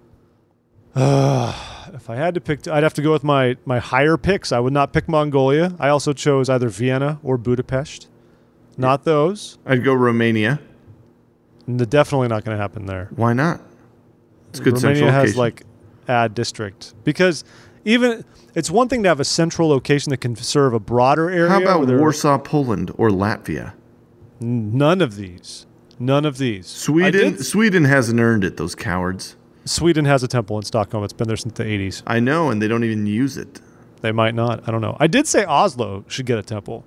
If I had to pick, I'd have to go with my, my higher picks. I would not pick Mongolia. I also chose either Vienna or Budapest. Not those. I'd go Romania. N- Definitely not going to happen there. Why not? It's a good Romania central has location. like a district because even it's one thing to have a central location that can serve a broader area. How about where there- Warsaw, Poland, or Latvia? None of these. None of these. Sweden, did, Sweden hasn't earned it. Those cowards. Sweden has a temple in Stockholm. It's been there since the eighties. I know, and they don't even use it. They might not. I don't know. I did say Oslo should get a temple,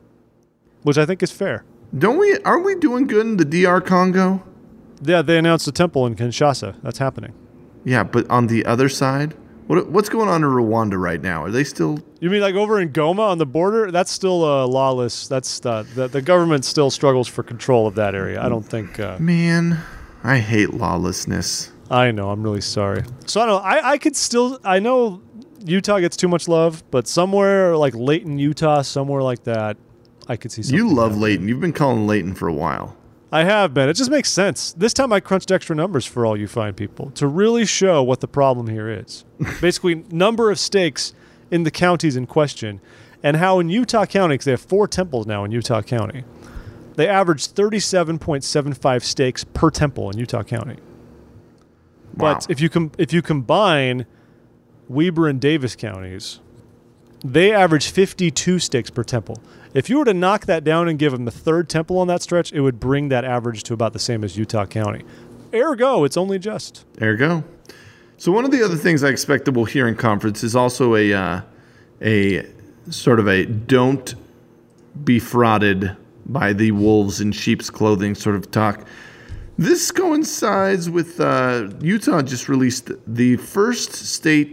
which I think is fair. Don't we? Aren't we doing good in the D R Congo? Yeah, they announced a temple in Kinshasa. That's happening. Yeah, but on the other side, what what's going on in Rwanda right now? Are they still? You mean like over in Goma on the border? That's still uh, lawless. That's uh, the the government still struggles for control of that area. I don't think. Uh, Man, I hate lawlessness. I know. I'm really sorry. So I don't know. I I could still. I know Utah gets too much love, but somewhere like Layton, Utah, somewhere like that, I could see something. You love happening. Layton. You've been calling Layton for a while. I have been. It just makes sense. This time I crunched extra numbers for all you fine people to really show what the problem here is. Basically, number of stakes in the counties in question, and how in Utah County, because they have four temples now in Utah County, they average thirty-seven point seven five stakes per temple in Utah County. Wow. But if you com- if you combine Weber and Davis counties, they average fifty-two stakes per temple. If you were to knock that down and give them the third temple on that stretch, it would bring that average to about the same as Utah County. Ergo, it's only just. There you go. So one of the other things I expect that we'll hear in conference is also a uh, a sort of a don't be frauded by the wolves in sheep's clothing sort of talk. This coincides with uh, Utah just released the first state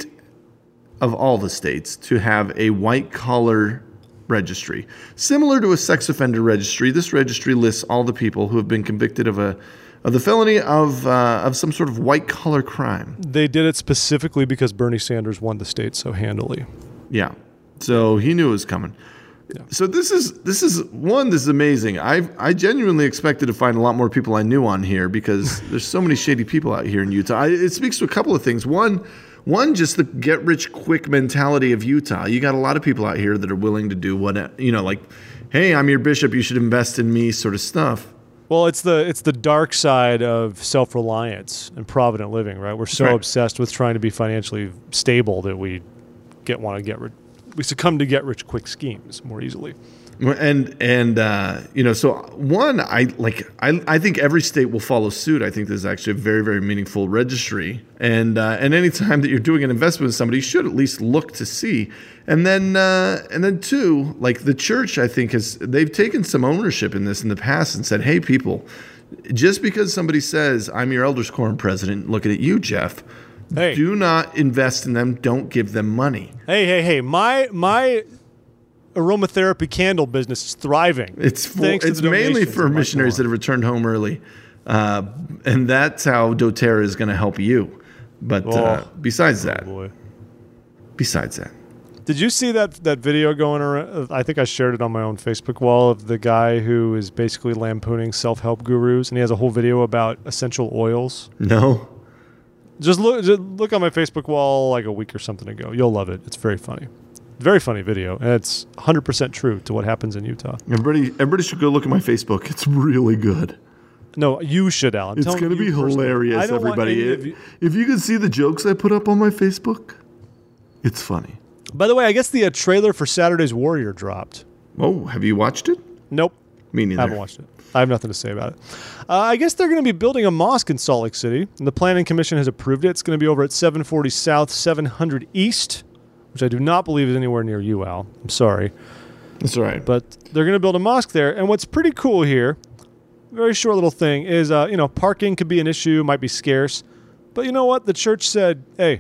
of all the states to have a white collar registry. Similar to a sex offender registry, this registry lists all the people who have been convicted of a of the felony of uh, of some sort of white collar crime. They did it specifically because Bernie Sanders won the state so handily. Yeah. So he knew it was coming. Yeah. So this is this is one, this is amazing. I I genuinely expected to find a lot more people I knew on here because there's so many shady people out here in Utah. I, it speaks to a couple of things. One One, just the get-rich-quick mentality of Utah. You got a lot of people out here that are willing to do what, you know, like, hey, I'm your bishop, you should invest in me sort of stuff. Well, it's the it's the dark side of self-reliance and provident living, right? We're so right. obsessed with trying to be financially stable that we get want to get rid, we succumb to get-rich-quick schemes more easily. And and uh, you know, so one, I like I I think every state will follow suit. I think this is actually a very very meaningful registry. And uh, and any time that you're doing an investment with somebody, you should at least look to see. And then uh, and then two, like the church, I think has they've taken some ownership in this in the past and said, hey people, just because somebody says I'm your elders quorum president, looking at you, Jeff. Hey. Do not invest in them. Don't give them money. Hey hey hey, my my. aromatherapy candle business is thriving. It's for, it's mainly for missionaries that have returned home early, uh, and that's how doTERRA is going to help you. But oh. uh, besides that, oh boy. besides that, did you see that that video going around? I think I shared it on my own Facebook wall of the guy who is basically lampooning self-help gurus, and he has a whole video about essential oils. No, just look just look on my Facebook wall like a week or something ago. You'll love it. It's very funny. Very funny video, and it's one hundred percent true to what happens in Utah. Everybody, everybody should go look at my Facebook. It's really good. No, you should, Al. I'm it's going to be hilarious, everybody. It, you... If you can see the jokes I put up on my Facebook, it's funny. By the way, I guess the uh, trailer for Saturday's Warrior dropped. Oh, have you watched it? Nope. Me neither. I haven't watched it. I have nothing to say about it. Uh, I guess they're going to be building a mosque in Salt Lake City, and the Planning Commission has approved it. It's going to be over at seven forty South, seven hundred East, which I do not believe is anywhere near you, Al. I'm sorry. That's all right. But they're going to build a mosque there. And what's pretty cool here, very short little thing, is, uh, you know, parking could be an issue, might be scarce. But you know what? The church said, hey,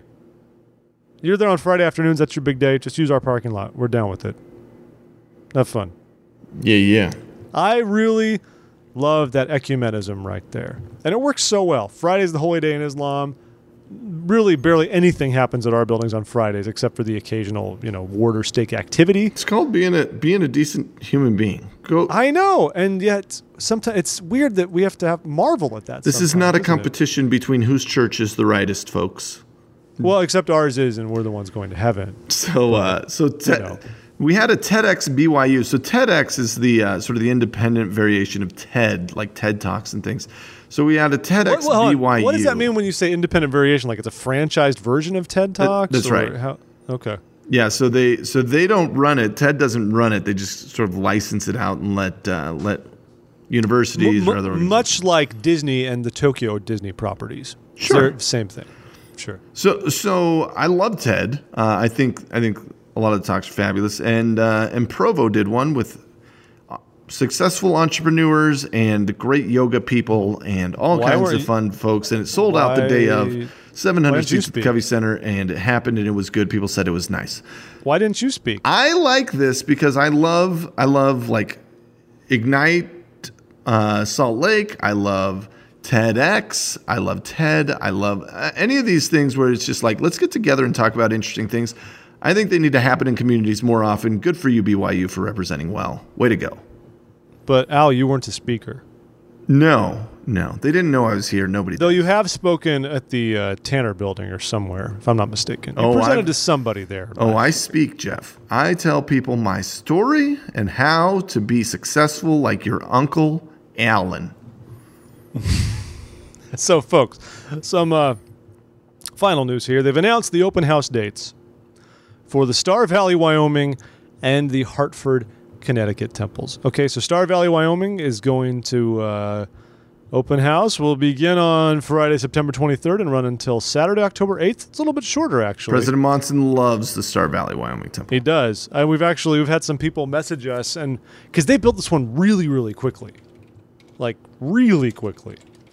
you're there on Friday afternoons. That's your big day. Just use our parking lot. We're down with it. Have fun. Yeah, yeah. I really love that ecumenism right there. And it works so well. Friday's the holy day in Islam. Really, barely anything happens at our buildings on Fridays except for the occasional, you know, ward or stake activity. It's called being a being a decent human being. Go. I know, and yet sometimes it's weird that we have to have marvel at that. This is not a competition it? between whose church is the rightest, folks. Well, except ours is, and we're the ones going to heaven. So, uh, so te- you know. we had a TEDx B Y U. So TEDx is the uh, sort of the independent variation of TED, like TED Talks and things. So we had a TEDx what, well, B Y U. What does that mean when you say independent variation? Like it's a franchised version of TED Talks? That's right. How? Okay. Yeah. So they so they don't run it. TED doesn't run it. They just sort of license it out and let uh, let universities M- or other organizations. much like Disney and the Tokyo Disney properties. Sure. They're same thing. Sure. So, so I love TED. Uh, I think I think a lot of the talks are fabulous, and uh, and Provo did one with uh, successful entrepreneurs and great yoga people and all Why kinds were of you- fun folks. And it sold out the day Why- of seven why hundred didn't you seats at the speak? Covey Center, and it happened, and it was good. People said it was nice. Why didn't you speak? I like this because I love I love like Ignite uh, Salt Lake. I love TEDx. I love TED. I love uh, any of these things where it's just like, let's get together and talk about interesting things. I think they need to happen in communities more often. Good for you, B Y U, for representing well. Way to go. But Al, you weren't a speaker. No, no. They didn't know I was here. Nobody Though did. you have spoken at the uh, Tanner building or somewhere, if I'm not mistaken. You Oh, presented I've- to somebody there. Oh, I speak, Jeff. I tell people my story and how to be successful like your Uncle Alan. So, folks, some uh, final news here. They've announced the open house dates for the Star Valley, Wyoming, and the Hartford, Connecticut temples. Okay, so Star Valley, Wyoming is going to uh, open house. Will begin on Friday, September twenty-third, and run until Saturday, October eighth. It's a little bit shorter, actually. President Monson loves the Star Valley, Wyoming temple. He does. And we've actually we've had some people message us, and because they built this one really, really quickly, like really quickly.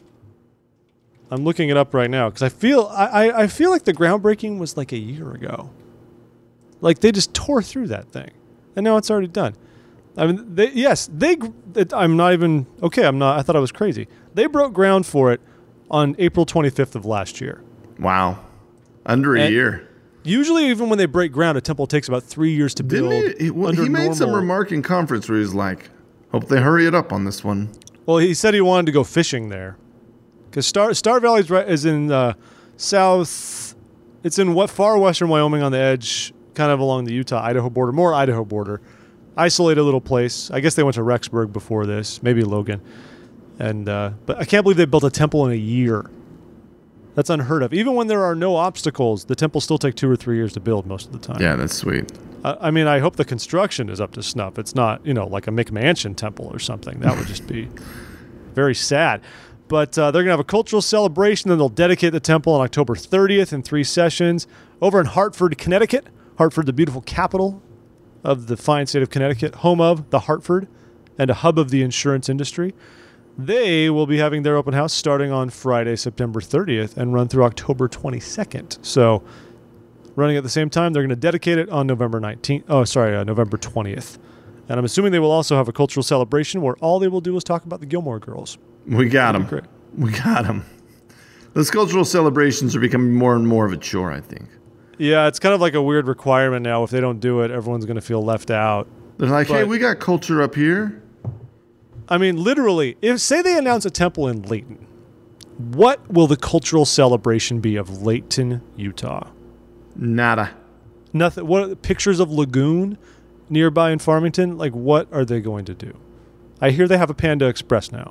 I'm looking it up right now because I feel I, I, I feel like the groundbreaking was like a year ago. Like they just tore through that thing, and now it's already done. I mean, they, yes, they. It, I'm not even okay. I'm not. I thought I was crazy. They broke ground for it on April twenty-fifth of last year. Wow. Under a And- year. Usually, even when they break ground, a temple takes about three years to Didn't build. he? He, well, under he made some normal- remark in conference where he was like, hope they hurry it up on this one. Well, he said he wanted to go fishing there, because Star Star Valley is, right, is in uh, south. It's in what far western Wyoming on the edge, kind of along the Utah-Idaho border, more Idaho border. Isolated little place. I guess they went to Rexburg before this, maybe Logan, and uh, but I can't believe they built a temple in a year. That's unheard of. Even when there are no obstacles, the temples still take two or three years to build most of the time. Yeah, that's sweet. I I mean, I hope the construction is up to snuff. It's not, you know, like a McMansion temple or something. That would just be very sad. But uh, they're going to have a cultural celebration, then they'll dedicate the temple on October thirtieth in three sessions over in Hartford, Connecticut. Hartford, the beautiful capital of the fine state of Connecticut, home of the Hartford and a hub of the insurance industry. They will be having their open house starting on Friday, September thirtieth, and run through October twenty-second. So running at the same time, they're going to dedicate it on November nineteenth. Oh, sorry, uh, November twentieth. And I'm assuming they will also have a cultural celebration where all they will do is talk about the Gilmore Girls. We got That'd him. be great. We got him. Those cultural celebrations are becoming more and more of a chore, I think. Yeah, it's kind of like a weird requirement now. If they don't do it, everyone's going to feel left out. They're like, hey, But- we got culture up here. I mean, literally, if say they announce a temple in Layton, what will the cultural celebration be of Layton, Utah? Nada. Nothing. What pictures of lagoon nearby in Farmington? Like, what are they going to do? I hear they have a Panda Express now.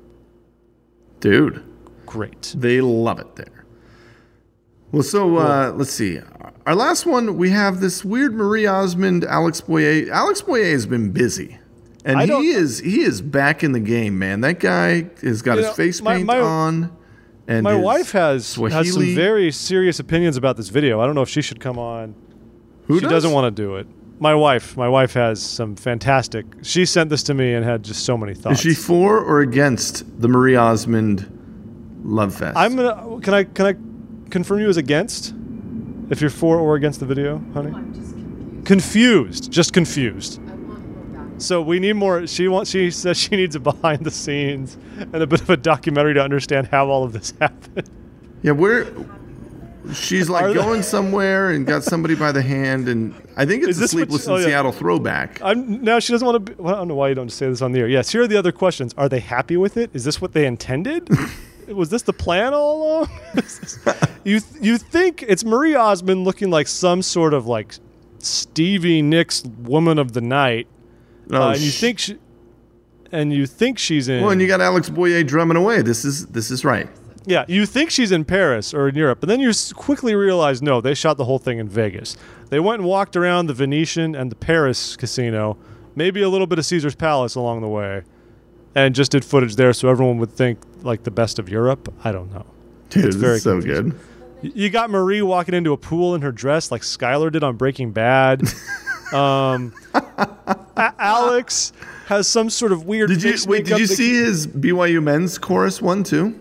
Dude, Great. they love it there. Well, so uh, let's see. Our last one, we have this weird Marie Osmond, Alex Boyer. Alex Boyer has been busy. And I don't- he is he is back in the game, man. That guy has got You his know, face my- paint my- on. And My his wife has has some Swahili- very serious opinions about this video. I don't know if she should come on. Who she does? doesn't want to do it. My wife. My wife has some fantastic. She sent this to me and had just so many thoughts. Is she for or against the Marie Osmond Love Fest? I'm gonna. Can I? Can I confirm you as against? If you're for or against the video, honey. I'm just confused. Confused. Just confused. I want more back. So we need more. She wants. She says she needs a behind the scenes and a bit of a documentary to understand how all of this happened. Yeah, where she's Are like they- going somewhere and got somebody by the hand, and I think it's Is a this what Sleepless you- oh, in yeah. Seattle throwback. I'm now. She doesn't want to. Be, well, I don't know why you don't say this on the air. Yes. Here are the other questions. Are they happy with it? Is this what they intended? Was this the plan all along? Is this- you th- you think it's Marie Osmond looking like some sort of like Stevie Nicks woman of the night, No, uh, and you sh- think she, and you think she's in. well, and you got Alex Boyer drumming away. This is this is right. Yeah, you think she's in Paris or in Europe, but then you s- quickly realize no, they shot the whole thing in Vegas. They went and walked around the Venetian and the Paris casino, maybe a little bit of Caesar's Palace along the way. and just did footage there so everyone would think like the best of Europe. I don't know. Dude, It's this very is so confusing. good. You got Marie walking into a pool in her dress like Skylar did on Breaking Bad. um, A- Alex has some sort of weird. Did you face wait? Did makeup you that- see his B Y U men's chorus one too?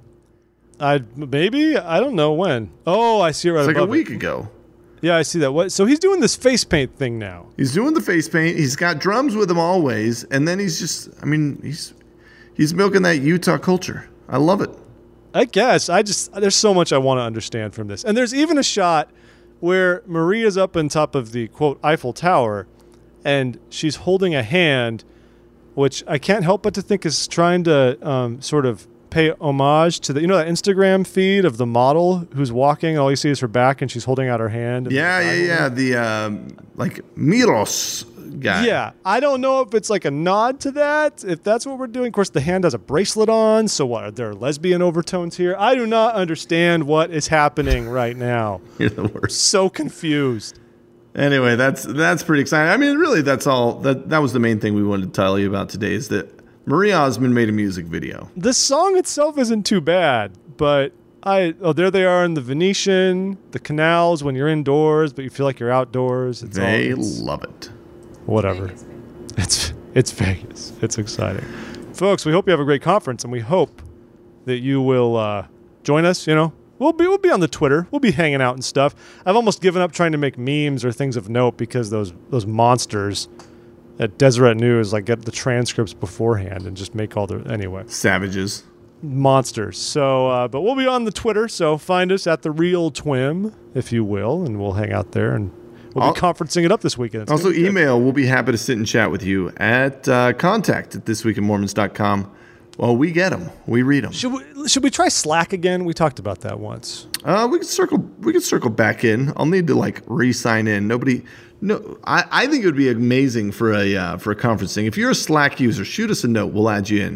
I maybe I don't know when. Oh, I see it right It's like a above week it. ago. Yeah, I see that. What? So he's doing this face paint thing now. He's doing the face paint. He's got drums with him always, and then he's just. I mean, he's he's milking that Utah culture. I love it. I guess I just there's so much I want to understand from this, and there's even a shot where Maria's up on top of the quote Eiffel Tower, and she's holding a hand, which I can't help but to think is trying to um, sort of pay homage to the you know that Instagram feed of the model who's walking, and all you see is her back, and she's holding out her hand. and Yeah, the yeah, guy yeah. holding- The um, like Miros guy. Yeah, I don't know if it's like a nod to that, if that's what we're doing. Of course, the hand has a bracelet on, so what, are there lesbian overtones here? I do not understand what is happening right now. You're the worst. So confused. Anyway, that's that's pretty exciting. I mean, really, that's all. That that was the main thing we wanted to tell you about today is that Marie Osmond made a music video. The song itself isn't too bad, but I oh there they are in the Venetian, the canals when you're indoors, but you feel like you're outdoors. It's They all it's, love it. whatever. Vegas, baby. It's it's Vegas. It's exciting, folks. We hope you have a great conference, and we hope that you will uh, join us. You know, we'll be we'll be on the Twitter. We'll be hanging out and stuff. I've almost given up trying to make memes or things of note because those those monsters at Deseret News like get the transcripts beforehand and just make all the anyway Savages. monsters. So, uh, but we'll be on the Twitter. So find us at the Real Twim, if you will, and we'll hang out there and. We'll Al- be conferencing it up this weekend. It's Also, gonna be good. email. We'll be happy to sit and chat with you at uh, contact at this week in mormons dot com. Well, we get them. We read them. Should we should we try Slack again? We talked about that once. Uh, we can circle. We can circle back in. I'll need to like re-sign in. Nobody. No, I, I think it would be amazing for a uh, for a conferencing. If you're a Slack user, shoot us a note. We'll add you in.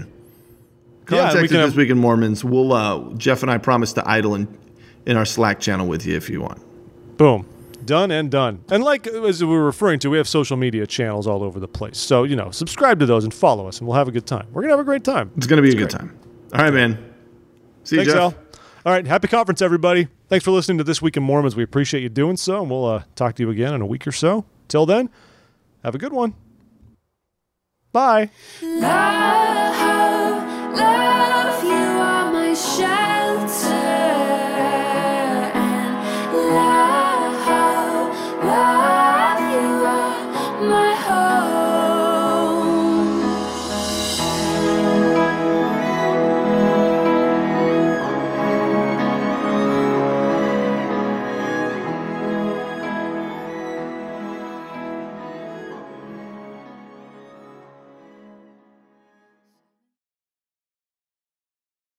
Yeah, Contact we at can this have- week in Mormons. We'll uh, Jeff and I promise to idle in in our Slack channel with you if you want. Boom. Done and done. And like as we were referring to, we have social media channels all over the place. So, you know, subscribe to those and follow us, and we'll have a good time. We're going to have a great time. It's going to be a good great. time. All right, man. See you, Thanks, Jeff. Al. All right. Happy conference, everybody. Thanks for listening to This Week in Mormons. We appreciate you doing so, and we'll uh, talk to you again in a week or so. Till then, have a good one. Bye. Bye.